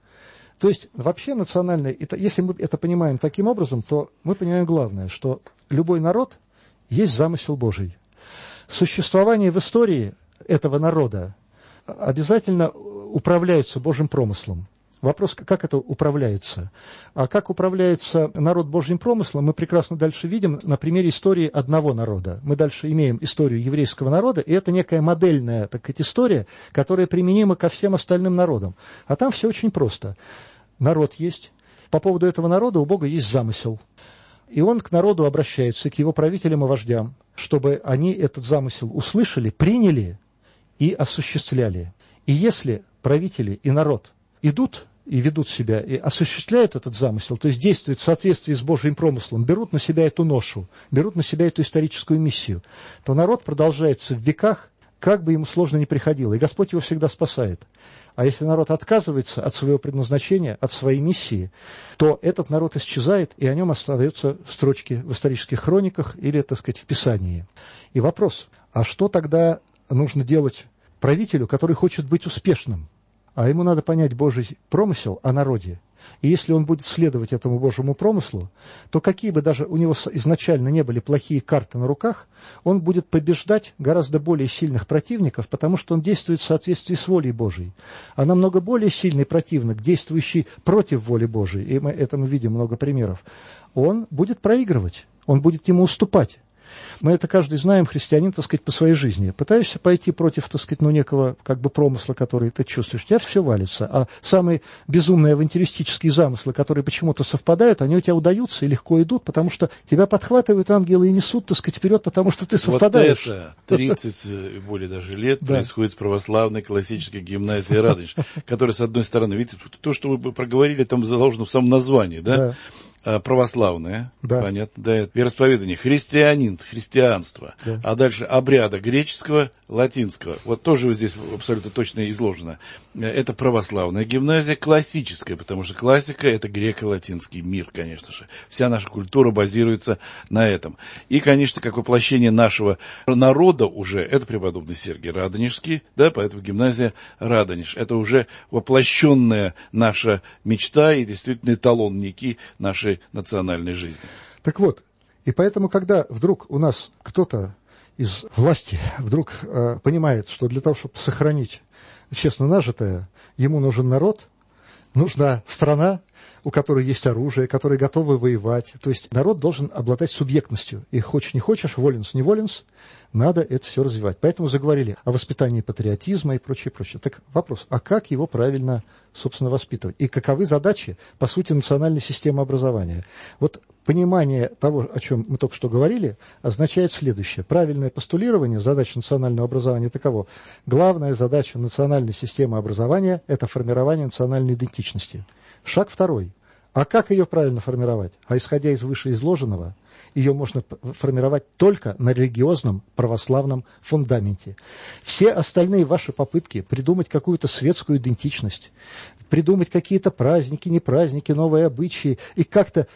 То есть вообще национальное, это, если мы это понимаем таким образом, то мы понимаем главное, что любой народ есть замысел Божий. Существование в истории этого народа обязательно управляется Божьим промыслом. Вопрос, как это управляется. А как управляется народ Божьим промыслом, мы прекрасно дальше видим на примере истории одного народа. Мы дальше имеем историю еврейского народа, и это некая модельная, так сказать, история, которая применима ко всем остальным народам. А там все очень просто. Народ есть. По поводу этого народа у Бога есть замысел. И он к народу обращается, к его правителям и вождям, чтобы они этот замысел услышали, приняли и осуществляли. И если правители и народ идут и ведут себя, и осуществляют этот замысел, то есть действуют в соответствии с Божьим промыслом, берут на себя эту ношу, берут на себя эту историческую миссию, то народ продолжается в веках, как бы ему сложно ни приходило, и Господь его всегда спасает. А если народ отказывается от своего предназначения, от своей миссии, то этот народ исчезает, и о нем остаются строчки в исторических хрониках или, так сказать, в Писании. И вопрос, а что тогда нужно делать правителю, который хочет быть успешным? А ему надо понять Божий промысел о народе. И если он будет следовать этому Божьему промыслу, то какие бы даже у него изначально не были плохие карты на руках, он будет побеждать гораздо более сильных противников, потому что он действует в соответствии с волей Божией. А намного более сильный противник, действующий против воли Божией, и мы этому видим много примеров, он будет проигрывать, он будет ему уступать. Мы это каждый знаем, христианин, так сказать, по своей жизни. Пытаешься пойти против, так сказать, ну, некого как бы промысла, который ты чувствуешь, у тебя все валится. А самые безумные авантюристические замыслы, которые почему-то совпадают, они у тебя удаются и легко идут, потому что тебя подхватывают ангелы и несут, так сказать, вперед, потому что ты совпадаешь. Вот это тридцать и более даже лет происходит с православной классической гимназией Радонеж, которая, с одной стороны, видите, то, что вы проговорили, там заложено в самом названии, да? Православное, да. Понятно, да, вероисповедание, христианин, христианство, да. А дальше обряда греческого, латинского, вот тоже вот здесь абсолютно точно изложено. Это православная гимназия, классическая, потому что классика – это греко-латинский мир, конечно же. Вся наша культура базируется на этом. И, конечно, как воплощение нашего народа уже, это преподобный Сергий Радонежский, да, поэтому гимназия Радонеж. Это уже воплощенная наша мечта и действительно эталон некий нашей национальной жизни. Так вот, и поэтому, когда вдруг у нас кто-то из власти вдруг э, понимает, что для того, чтобы сохранить честно нажитое, ему нужен народ, нужна страна, у которой есть оружие, которые готовы воевать. То есть народ должен обладать субъектностью. И хочешь не хочешь, воленс не воленс, надо это все развивать. Поэтому заговорили о воспитании патриотизма и прочее, прочее. Так вопрос, а как его правильно, собственно, воспитывать? И каковы задачи, по сути, национальной системы образования? Вот понимание того, о чем мы только что говорили, означает следующее. Правильное постулирование задач национального образования таково. Главная задача национальной системы образования – это формирование национальной идентичности. Шаг второй. А как ее правильно формировать? А исходя из вышеизложенного, ее можно формировать только на религиозном православном фундаменте. Все остальные ваши попытки придумать какую-то светскую идентичность, придумать какие-то праздники, не праздники, новые обычаи, и как-то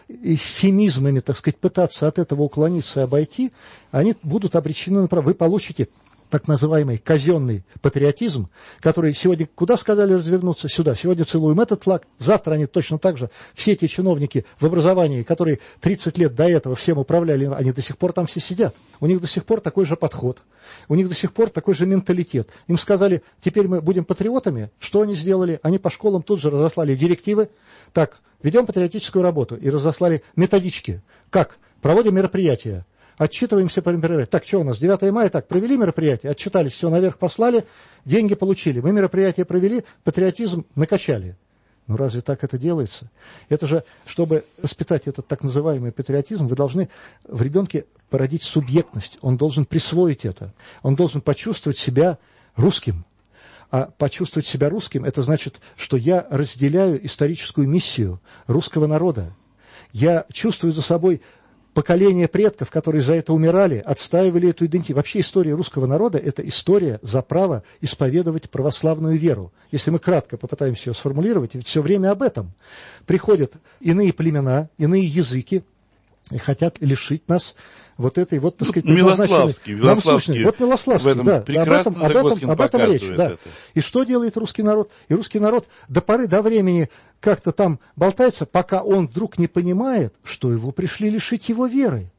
эвфемизмами, так сказать, пытаться от этого уклониться и обойти, они будут обречены на право. Вы получите так называемый казенный патриотизм, который сегодня куда сказали развернуться? Сюда. Сегодня целуем этот флаг, завтра они точно так же, все эти чиновники в образовании, которые тридцать лет до этого всем управляли, они до сих пор там все сидят. У них до сих пор такой же подход, у них до сих пор такой же менталитет. Им сказали, теперь мы будем патриотами. Что они сделали? Они по школам тут же разослали директивы. Так, ведем патриотическую работу. И разослали методички. Как? Проводим мероприятия. Отчитываемся по мероприятию. Так, что у нас? девятое мая, так, провели мероприятие, отчитались, все наверх послали, деньги получили. Мы мероприятие провели, патриотизм накачали. Ну разве так это делается? Это же, чтобы воспитать этот так называемый патриотизм, вы должны в ребенке породить субъектность. Он должен присвоить это. Он должен почувствовать себя русским. А почувствовать себя русским, это значит, что я разделяю историческую миссию русского народа. Я чувствую за собой поколение предков, которые за это умирали, отстаивали эту идентичность. Вообще история русского народа – это история за право исповедовать православную веру. Если мы кратко попытаемся ее сформулировать, ведь все время об этом. Приходят иные племена, иные языки и хотят лишить нас вот этой вот, так сказать, Милославский, Милославский. Вот Милославский, в этом да, прекрасно об этом, об этом, об этом речь. Да. Это. И что делает русский народ? И русский народ до поры до времени как-то там болтается, пока он вдруг не понимает, что его пришли лишить его веры.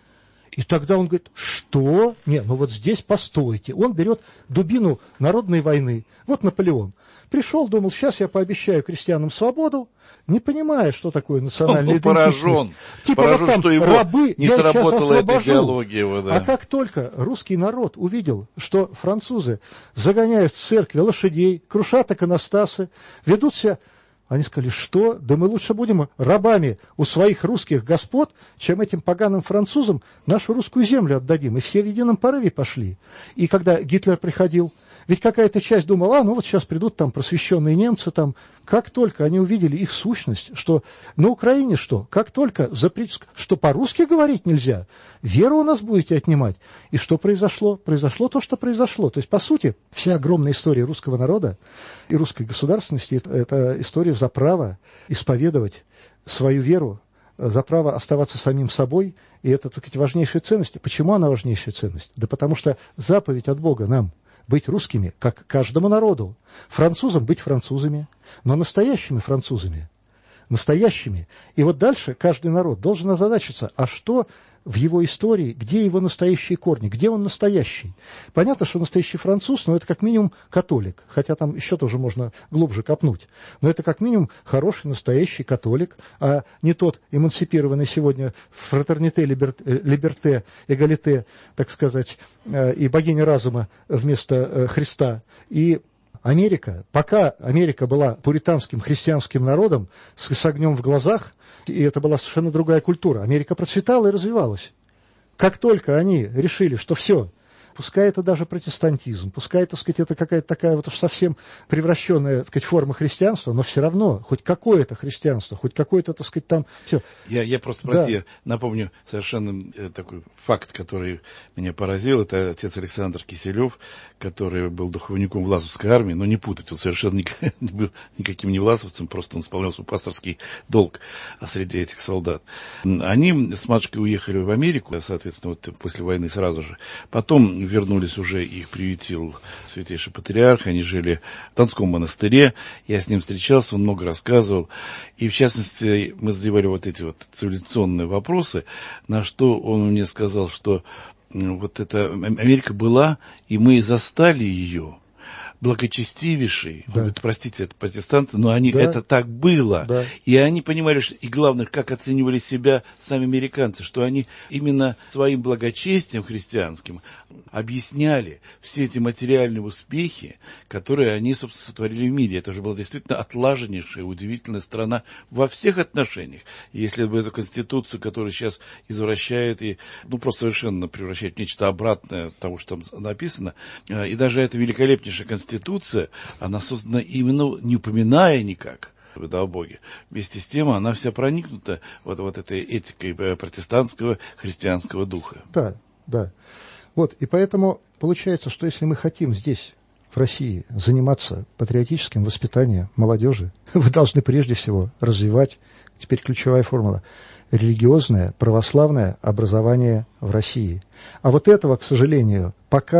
И тогда он говорит, что? Не, ну вот здесь постойте. Он берет дубину народной войны. Вот Наполеон. Пришел, думал, сейчас я пообещаю крестьянам свободу, не понимая, что такое национальная он идентичность. Поражен, типа поражен, вот там что его рабы, не я сработала эта идеология его, да. А как только русский народ увидел, что французы загоняют в церкви лошадей, крушат иконостасы, ведут себя... Они сказали, что? Да мы лучше будем рабами у своих русских господ, чем этим поганым французам нашу русскую землю отдадим. И все в едином порыве пошли. И когда Гитлер приходил, ведь какая-то часть думала, а, ну вот сейчас придут там просвещенные немцы, там, как только они увидели их сущность, что на Украине что? Как только запрет, что по-русски говорить нельзя, веру у нас будете отнимать. И что произошло? Произошло то, что произошло. То есть, по сути, вся огромная история русского народа и русской государственности – это история за право исповедовать свою веру, за право оставаться самим собой, и это, так сказать, важнейшая ценность. Почему она важнейшая ценность? Да потому что заповедь от Бога нам быть русскими, как каждому народу, французам быть французами, но настоящими французами, настоящими. И вот дальше каждый народ должен озадачиться, а что в его истории, где его настоящие корни, где он настоящий. Понятно, что настоящий француз, но это как минимум католик, хотя там еще тоже можно глубже копнуть. Но это как минимум хороший настоящий католик, а не тот эмансипированный сегодня фратерните, либерте, эгалите, так сказать, и богиня разума вместо Христа. И Америка, пока Америка была пуританским христианским народом с, с огнем в глазах, и это была совершенно другая культура, Америка процветала и развивалась. Как только они решили, что все, пускай это даже протестантизм, пускай, так сказать, это какая-то такая вот уж совсем превращенная, так сказать, форма христианства, но все равно хоть какое-то христианство, хоть какое-то, так сказать, там все. Я, я просто, прости, да. я напомню совершенно такой факт, который меня поразил. Это отец Александр Киселев, который был духовником Власовской армии, но не путать, он совершенно никак, не был никаким не власовцем, просто он исполнял свой пасторский долг среди этих солдат. Они с матушкой уехали в Америку, соответственно, вот после войны сразу же. Потом вернулись уже, их приютил святейший патриарх, они жили в Донском монастыре, я с ним встречался, он много рассказывал, и в частности мы задавали вот эти вот цивилизационные вопросы, на что он мне сказал, что вот эта Америка была, и мы застали ее благочестивейший, да. Он говорит, простите, это протестанты, но они, да. Это так было. Да. И они понимали, что, и главное, как оценивали себя сами американцы, что они именно своим благочестием христианским объясняли все эти материальные успехи, которые они, собственно, сотворили в мире. Это же была действительно отлаженнейшая, удивительная страна во всех отношениях. И если бы эту конституцию, которую сейчас извращает и, ну, просто совершенно превращает в нечто обратное того, что там написано, и даже эта великолепнейшая конституция, Конституция, она создана именно не упоминая никак о Боге. Вместе с тем она вся проникнута вот, вот этой этикой протестантского христианского духа. Да, да. Вот, и поэтому получается, что если мы хотим здесь, в России, заниматься патриотическим воспитанием молодежи, вы должны прежде всего развивать, теперь ключевая формула, религиозное, православное образование в России. А вот этого, к сожалению, пока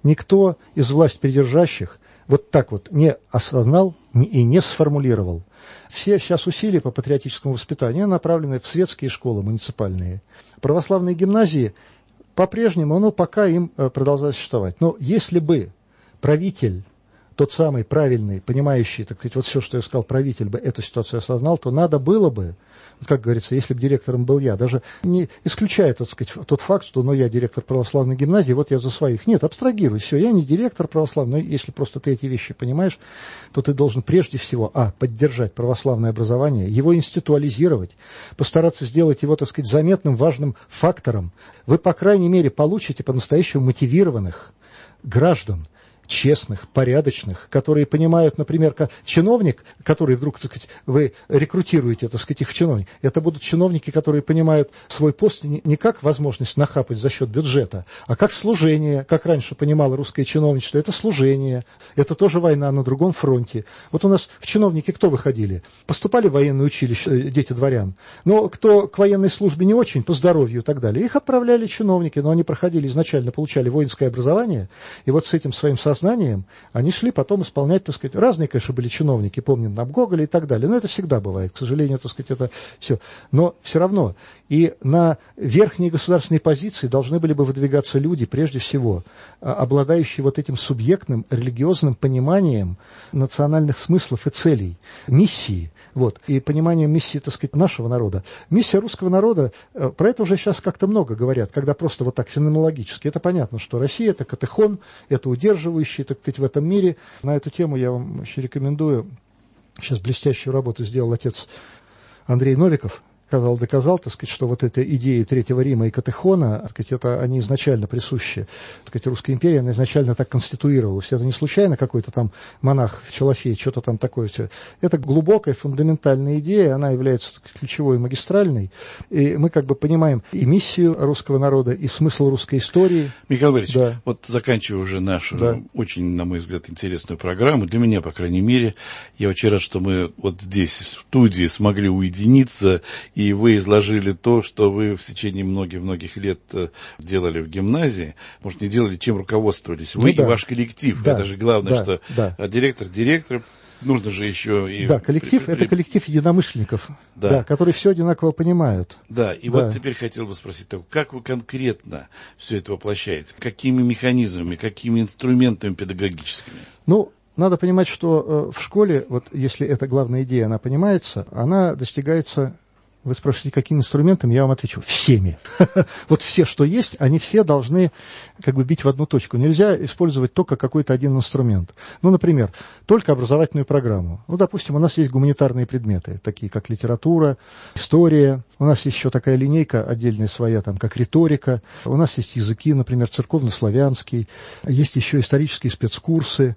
никто из властьпридержащих вот так вот не осознал и не сформулировал. Все сейчас усилия по патриотическому воспитанию направлены в светские школы муниципальные. Православные гимназии по-прежнему, ну, пока им продолжают существовать. Но если бы правитель, тот самый правильный, понимающий, так сказать, вот все, что я сказал, правитель бы эту ситуацию осознал, то надо было бы, как говорится, если бы директором был я, даже не исключая, так сказать, тот факт, что ну, я директор православной гимназии, вот я за своих. Нет, абстрагируй, все, я не директор православный, но если просто ты эти вещи понимаешь, то ты должен прежде всего, а, поддержать православное образование, его институализировать, постараться сделать его, так сказать, заметным, важным фактором. Вы, по крайней мере, получите по-настоящему мотивированных граждан, честных, порядочных, которые понимают, например, как чиновник, который вдруг, так сказать, вы рекрутируете, так сказать, их в чиновник, это будут чиновники, которые понимают свой пост не как возможность нахапать за счет бюджета, а как служение, как раньше понимало русское чиновничество, это служение, это тоже война на другом фронте. Вот у нас в чиновники кто выходили? Поступали в военное училище дети дворян, но кто к военной службе не очень, по здоровью и так далее, их отправляли чиновники, но они проходили изначально, получали воинское образование, и вот с этим своим сознанием знанием, они шли потом исполнять, так сказать, разные, конечно, были чиновники, помним, нам Гоголя и так далее, но это всегда бывает, к сожалению, так сказать, это все. Но все равно и на верхние государственные позиции должны были бы выдвигаться люди, прежде всего, обладающие вот этим субъектным религиозным пониманием национальных смыслов и целей, миссии, вот, и пониманием миссии, так сказать, нашего народа. Миссия русского народа, про это уже сейчас как-то много говорят, когда просто вот так феноменологически. Это понятно, что Россия – это катехон, это удерживающий, так сказать, в этом мире. На эту тему я вам очень рекомендую. Сейчас блестящую работу сделал отец Андрей Новиков. Сказал, доказал, так сказать, что вот эта идея Третьего Рима и катехона, так сказать, это они изначально присущи, так сказать, Русской империи, она изначально так конституировалась. Это не случайно какой-то там монах в Челофее, что-то там такое. Все. Это глубокая, фундаментальная идея, она является ключевой, магистральной. И мы как бы понимаем и миссию русского народа, и смысл русской истории. Михаил Борисович, да. вот заканчивая уже нашу, да. очень, на мой взгляд, интересную программу, для меня, по крайней мере, я очень рад, что мы вот здесь, в студии, смогли уединиться, и вы изложили то, что вы в течение многих-многих лет делали в гимназии. Может, не делали, чем руководствовались. Вы ну, да. и ваш коллектив. Да. Это же главное, да. что да. директор директор. Нужно же еще и... Да, коллектив, при, при... это коллектив единомышленников, да. Да, которые все одинаково понимают. Да, и да. вот теперь хотел бы спросить, как вы конкретно все это воплощаете? Какими механизмами, какими инструментами педагогическими? Ну, надо понимать, что э, в школе, вот если эта главная идея, она понимается, она достигается... Вы спрашиваете, какими инструментами, я вам отвечу, всеми. Вот все, что есть, они все должны как бы бить в одну точку. Нельзя использовать только какой-то один инструмент. Ну, например, только образовательную программу. Ну, допустим, у нас есть гуманитарные предметы, такие как литература, история. У нас есть еще такая линейка отдельная своя, там, как риторика. У нас есть языки, например, церковно-славянский. Есть еще исторические спецкурсы.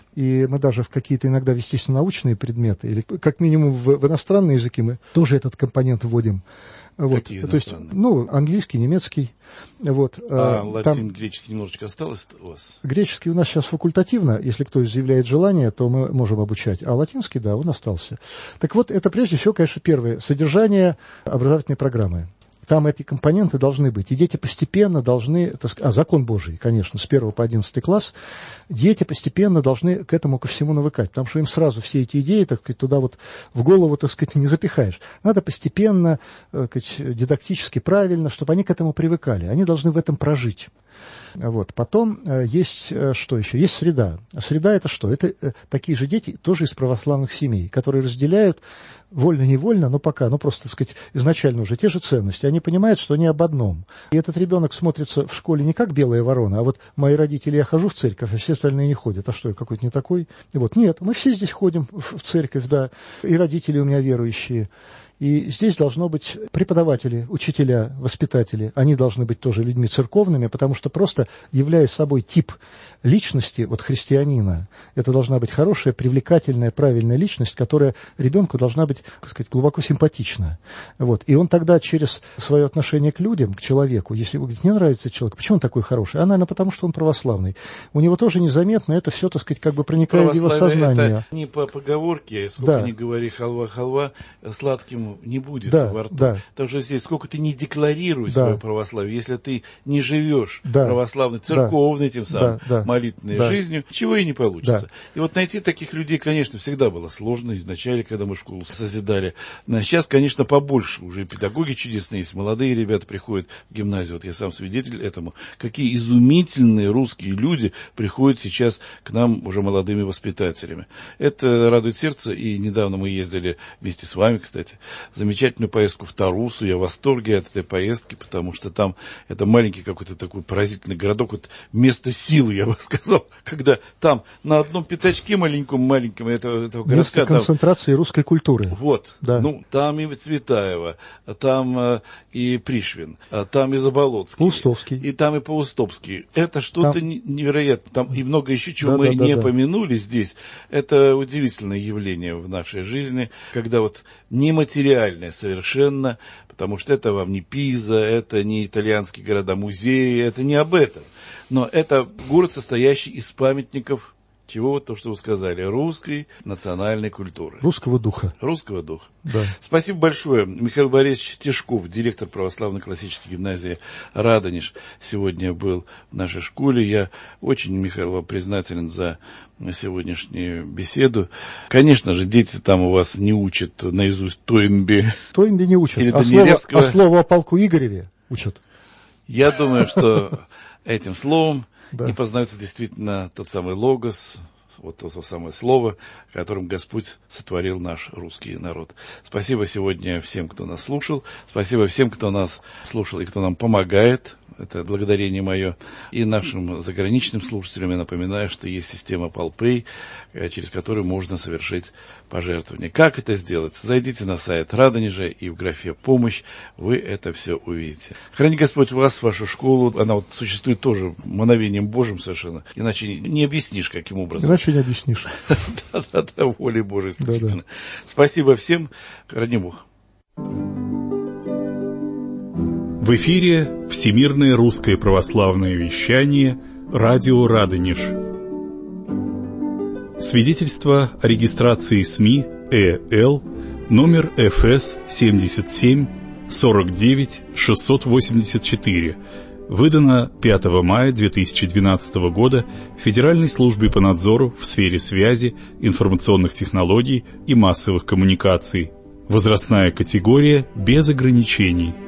И мы даже в какие-то иногда естественно-научные предметы, или как минимум в, в иностранные языки мы тоже этот компонент вводим. Вот. Какие То есть, ну, английский, немецкий. Вот. А латин, там, греческий немножечко осталось у вас? Греческий у нас сейчас факультативно. Если кто заявляет желание, то мы можем обучать. А латинский, да, он остался. Так вот, это прежде всего, конечно, первое. Содержание образовательной программы. Там эти компоненты должны быть. И дети постепенно должны, так сказать, а закон Божий, конечно, с первого по одиннадцатый класс, дети постепенно должны к этому ко всему навыкать, потому что им сразу все эти идеи, так сказать, туда вот в голову, так сказать, не запихаешь. Надо постепенно, так сказать, дидактически правильно, чтобы они к этому привыкали. Они должны в этом прожить. Вот. Потом есть, что еще? Есть среда. Среда это что? Это такие же дети, тоже из православных семей, которые разделяют вольно-невольно, но пока, ну просто, так сказать, изначально уже те же ценности. Они понимают, что они об одном. И этот ребенок смотрится в школе не как белая ворона, а вот мои родители, я хожу в церковь, а все остальные не ходят. А что, я какой-то не такой? И вот, нет, мы все здесь ходим в церковь, да, и родители у меня верующие. И здесь должно быть преподаватели, учителя, воспитатели. Они должны быть тоже людьми церковными, потому что просто являя собой тип личности, вот христианина, это должна быть хорошая, привлекательная, правильная личность, которая ребенку должна быть, так сказать, глубоко симпатична. Вот. И он тогда через свое отношение к людям, к человеку, если вы говорите, не нравится человек, почему он такой хороший? А, наверное, потому что он православный. У него тоже незаметно это все, так сказать, как бы проникает в его сознание. Это не по поговорке, сколько да. ни говори халва-халва, сладким не будет да, во рту. Да. Так что здесь сколько ты не декларируешь да. свое православие, если ты не живешь да. православный, церковный, да. тем самым, да. Да. молитвенной да. жизнью, чего и не получится. Да. И вот найти таких людей, конечно, всегда было сложно. В начале, когда мы школу созидали. Но сейчас, конечно, побольше. Уже педагоги чудесные есть. Молодые ребята приходят в гимназию. Вот я сам свидетель этому. Какие изумительные русские люди приходят сейчас к нам уже молодыми воспитателями. Это радует сердце. И недавно мы ездили вместе с вами, кстати, в замечательную поездку в Тарусу. Я в восторге от этой поездки, потому что там это маленький какой-то такой поразительный городок. Вот место силы, я бы сказал, когда там на одном пятачке маленьком-маленьком этого, этого городка... Место концентрации там, русской культуры. Вот. Да. Ну, там и Цветаева, там э, и Пришвин, а там и Заболоцкий. Паустовский. И там и Паустовский. Это что-то там... невероятное. Там и много еще, чего да, мы да, не да, помянули здесь. Это удивительное явление в нашей жизни, когда вот нематериальное совершенно, потому что это вам не Пиза, это не итальянские города-музеи, это не об этом. Но это город, состоящий из памятников, чего вот то, что вы сказали, русской национальной культуры. Русского духа. Русского духа. Да. Спасибо большое. Михаил Борисович Тишков, директор православной классической гимназии «Радонеж», сегодня был в нашей школе. Я очень, Михаил, вам признателен за сегодняшнюю беседу. Конечно же, дети там у вас не учат наизусть Тойнби. Тойнби не учат, или а, слово, а слово о полку Игореве учат. Я думаю, что этим словом да. и познается действительно тот самый логос, вот то, то самое слово, которым Господь сотворил наш русский народ. Спасибо сегодня всем, кто нас слушал. Спасибо всем, кто нас слушал и кто нам помогает. Это благодарение мое. И нашим заграничным слушателям я напоминаю, что есть система Палпэй, через которую можно совершить пожертвование. Как это сделать? Зайдите на сайт Радонежа, и в графе «Помощь» вы это все увидите. Храни Господь вас, вашу школу. Она вот существует тоже мановением Божьим совершенно. Иначе не объяснишь, каким образом. Иначе не объяснишь. Да-да-да, волей Божьей исключительно. Спасибо всем. Храни Бог. В эфире Всемирное русское православное вещание «Радио Радонеж». Свидетельство о регистрации СМИ ЭЛ номер эф эс семьдесят семь сорок девять шестьсот восемьдесят четыре, выдано пятого мая две тысячи двенадцатого года Федеральной службой по надзору в сфере связи, информационных технологий и массовых коммуникаций. Возрастная категория без ограничений.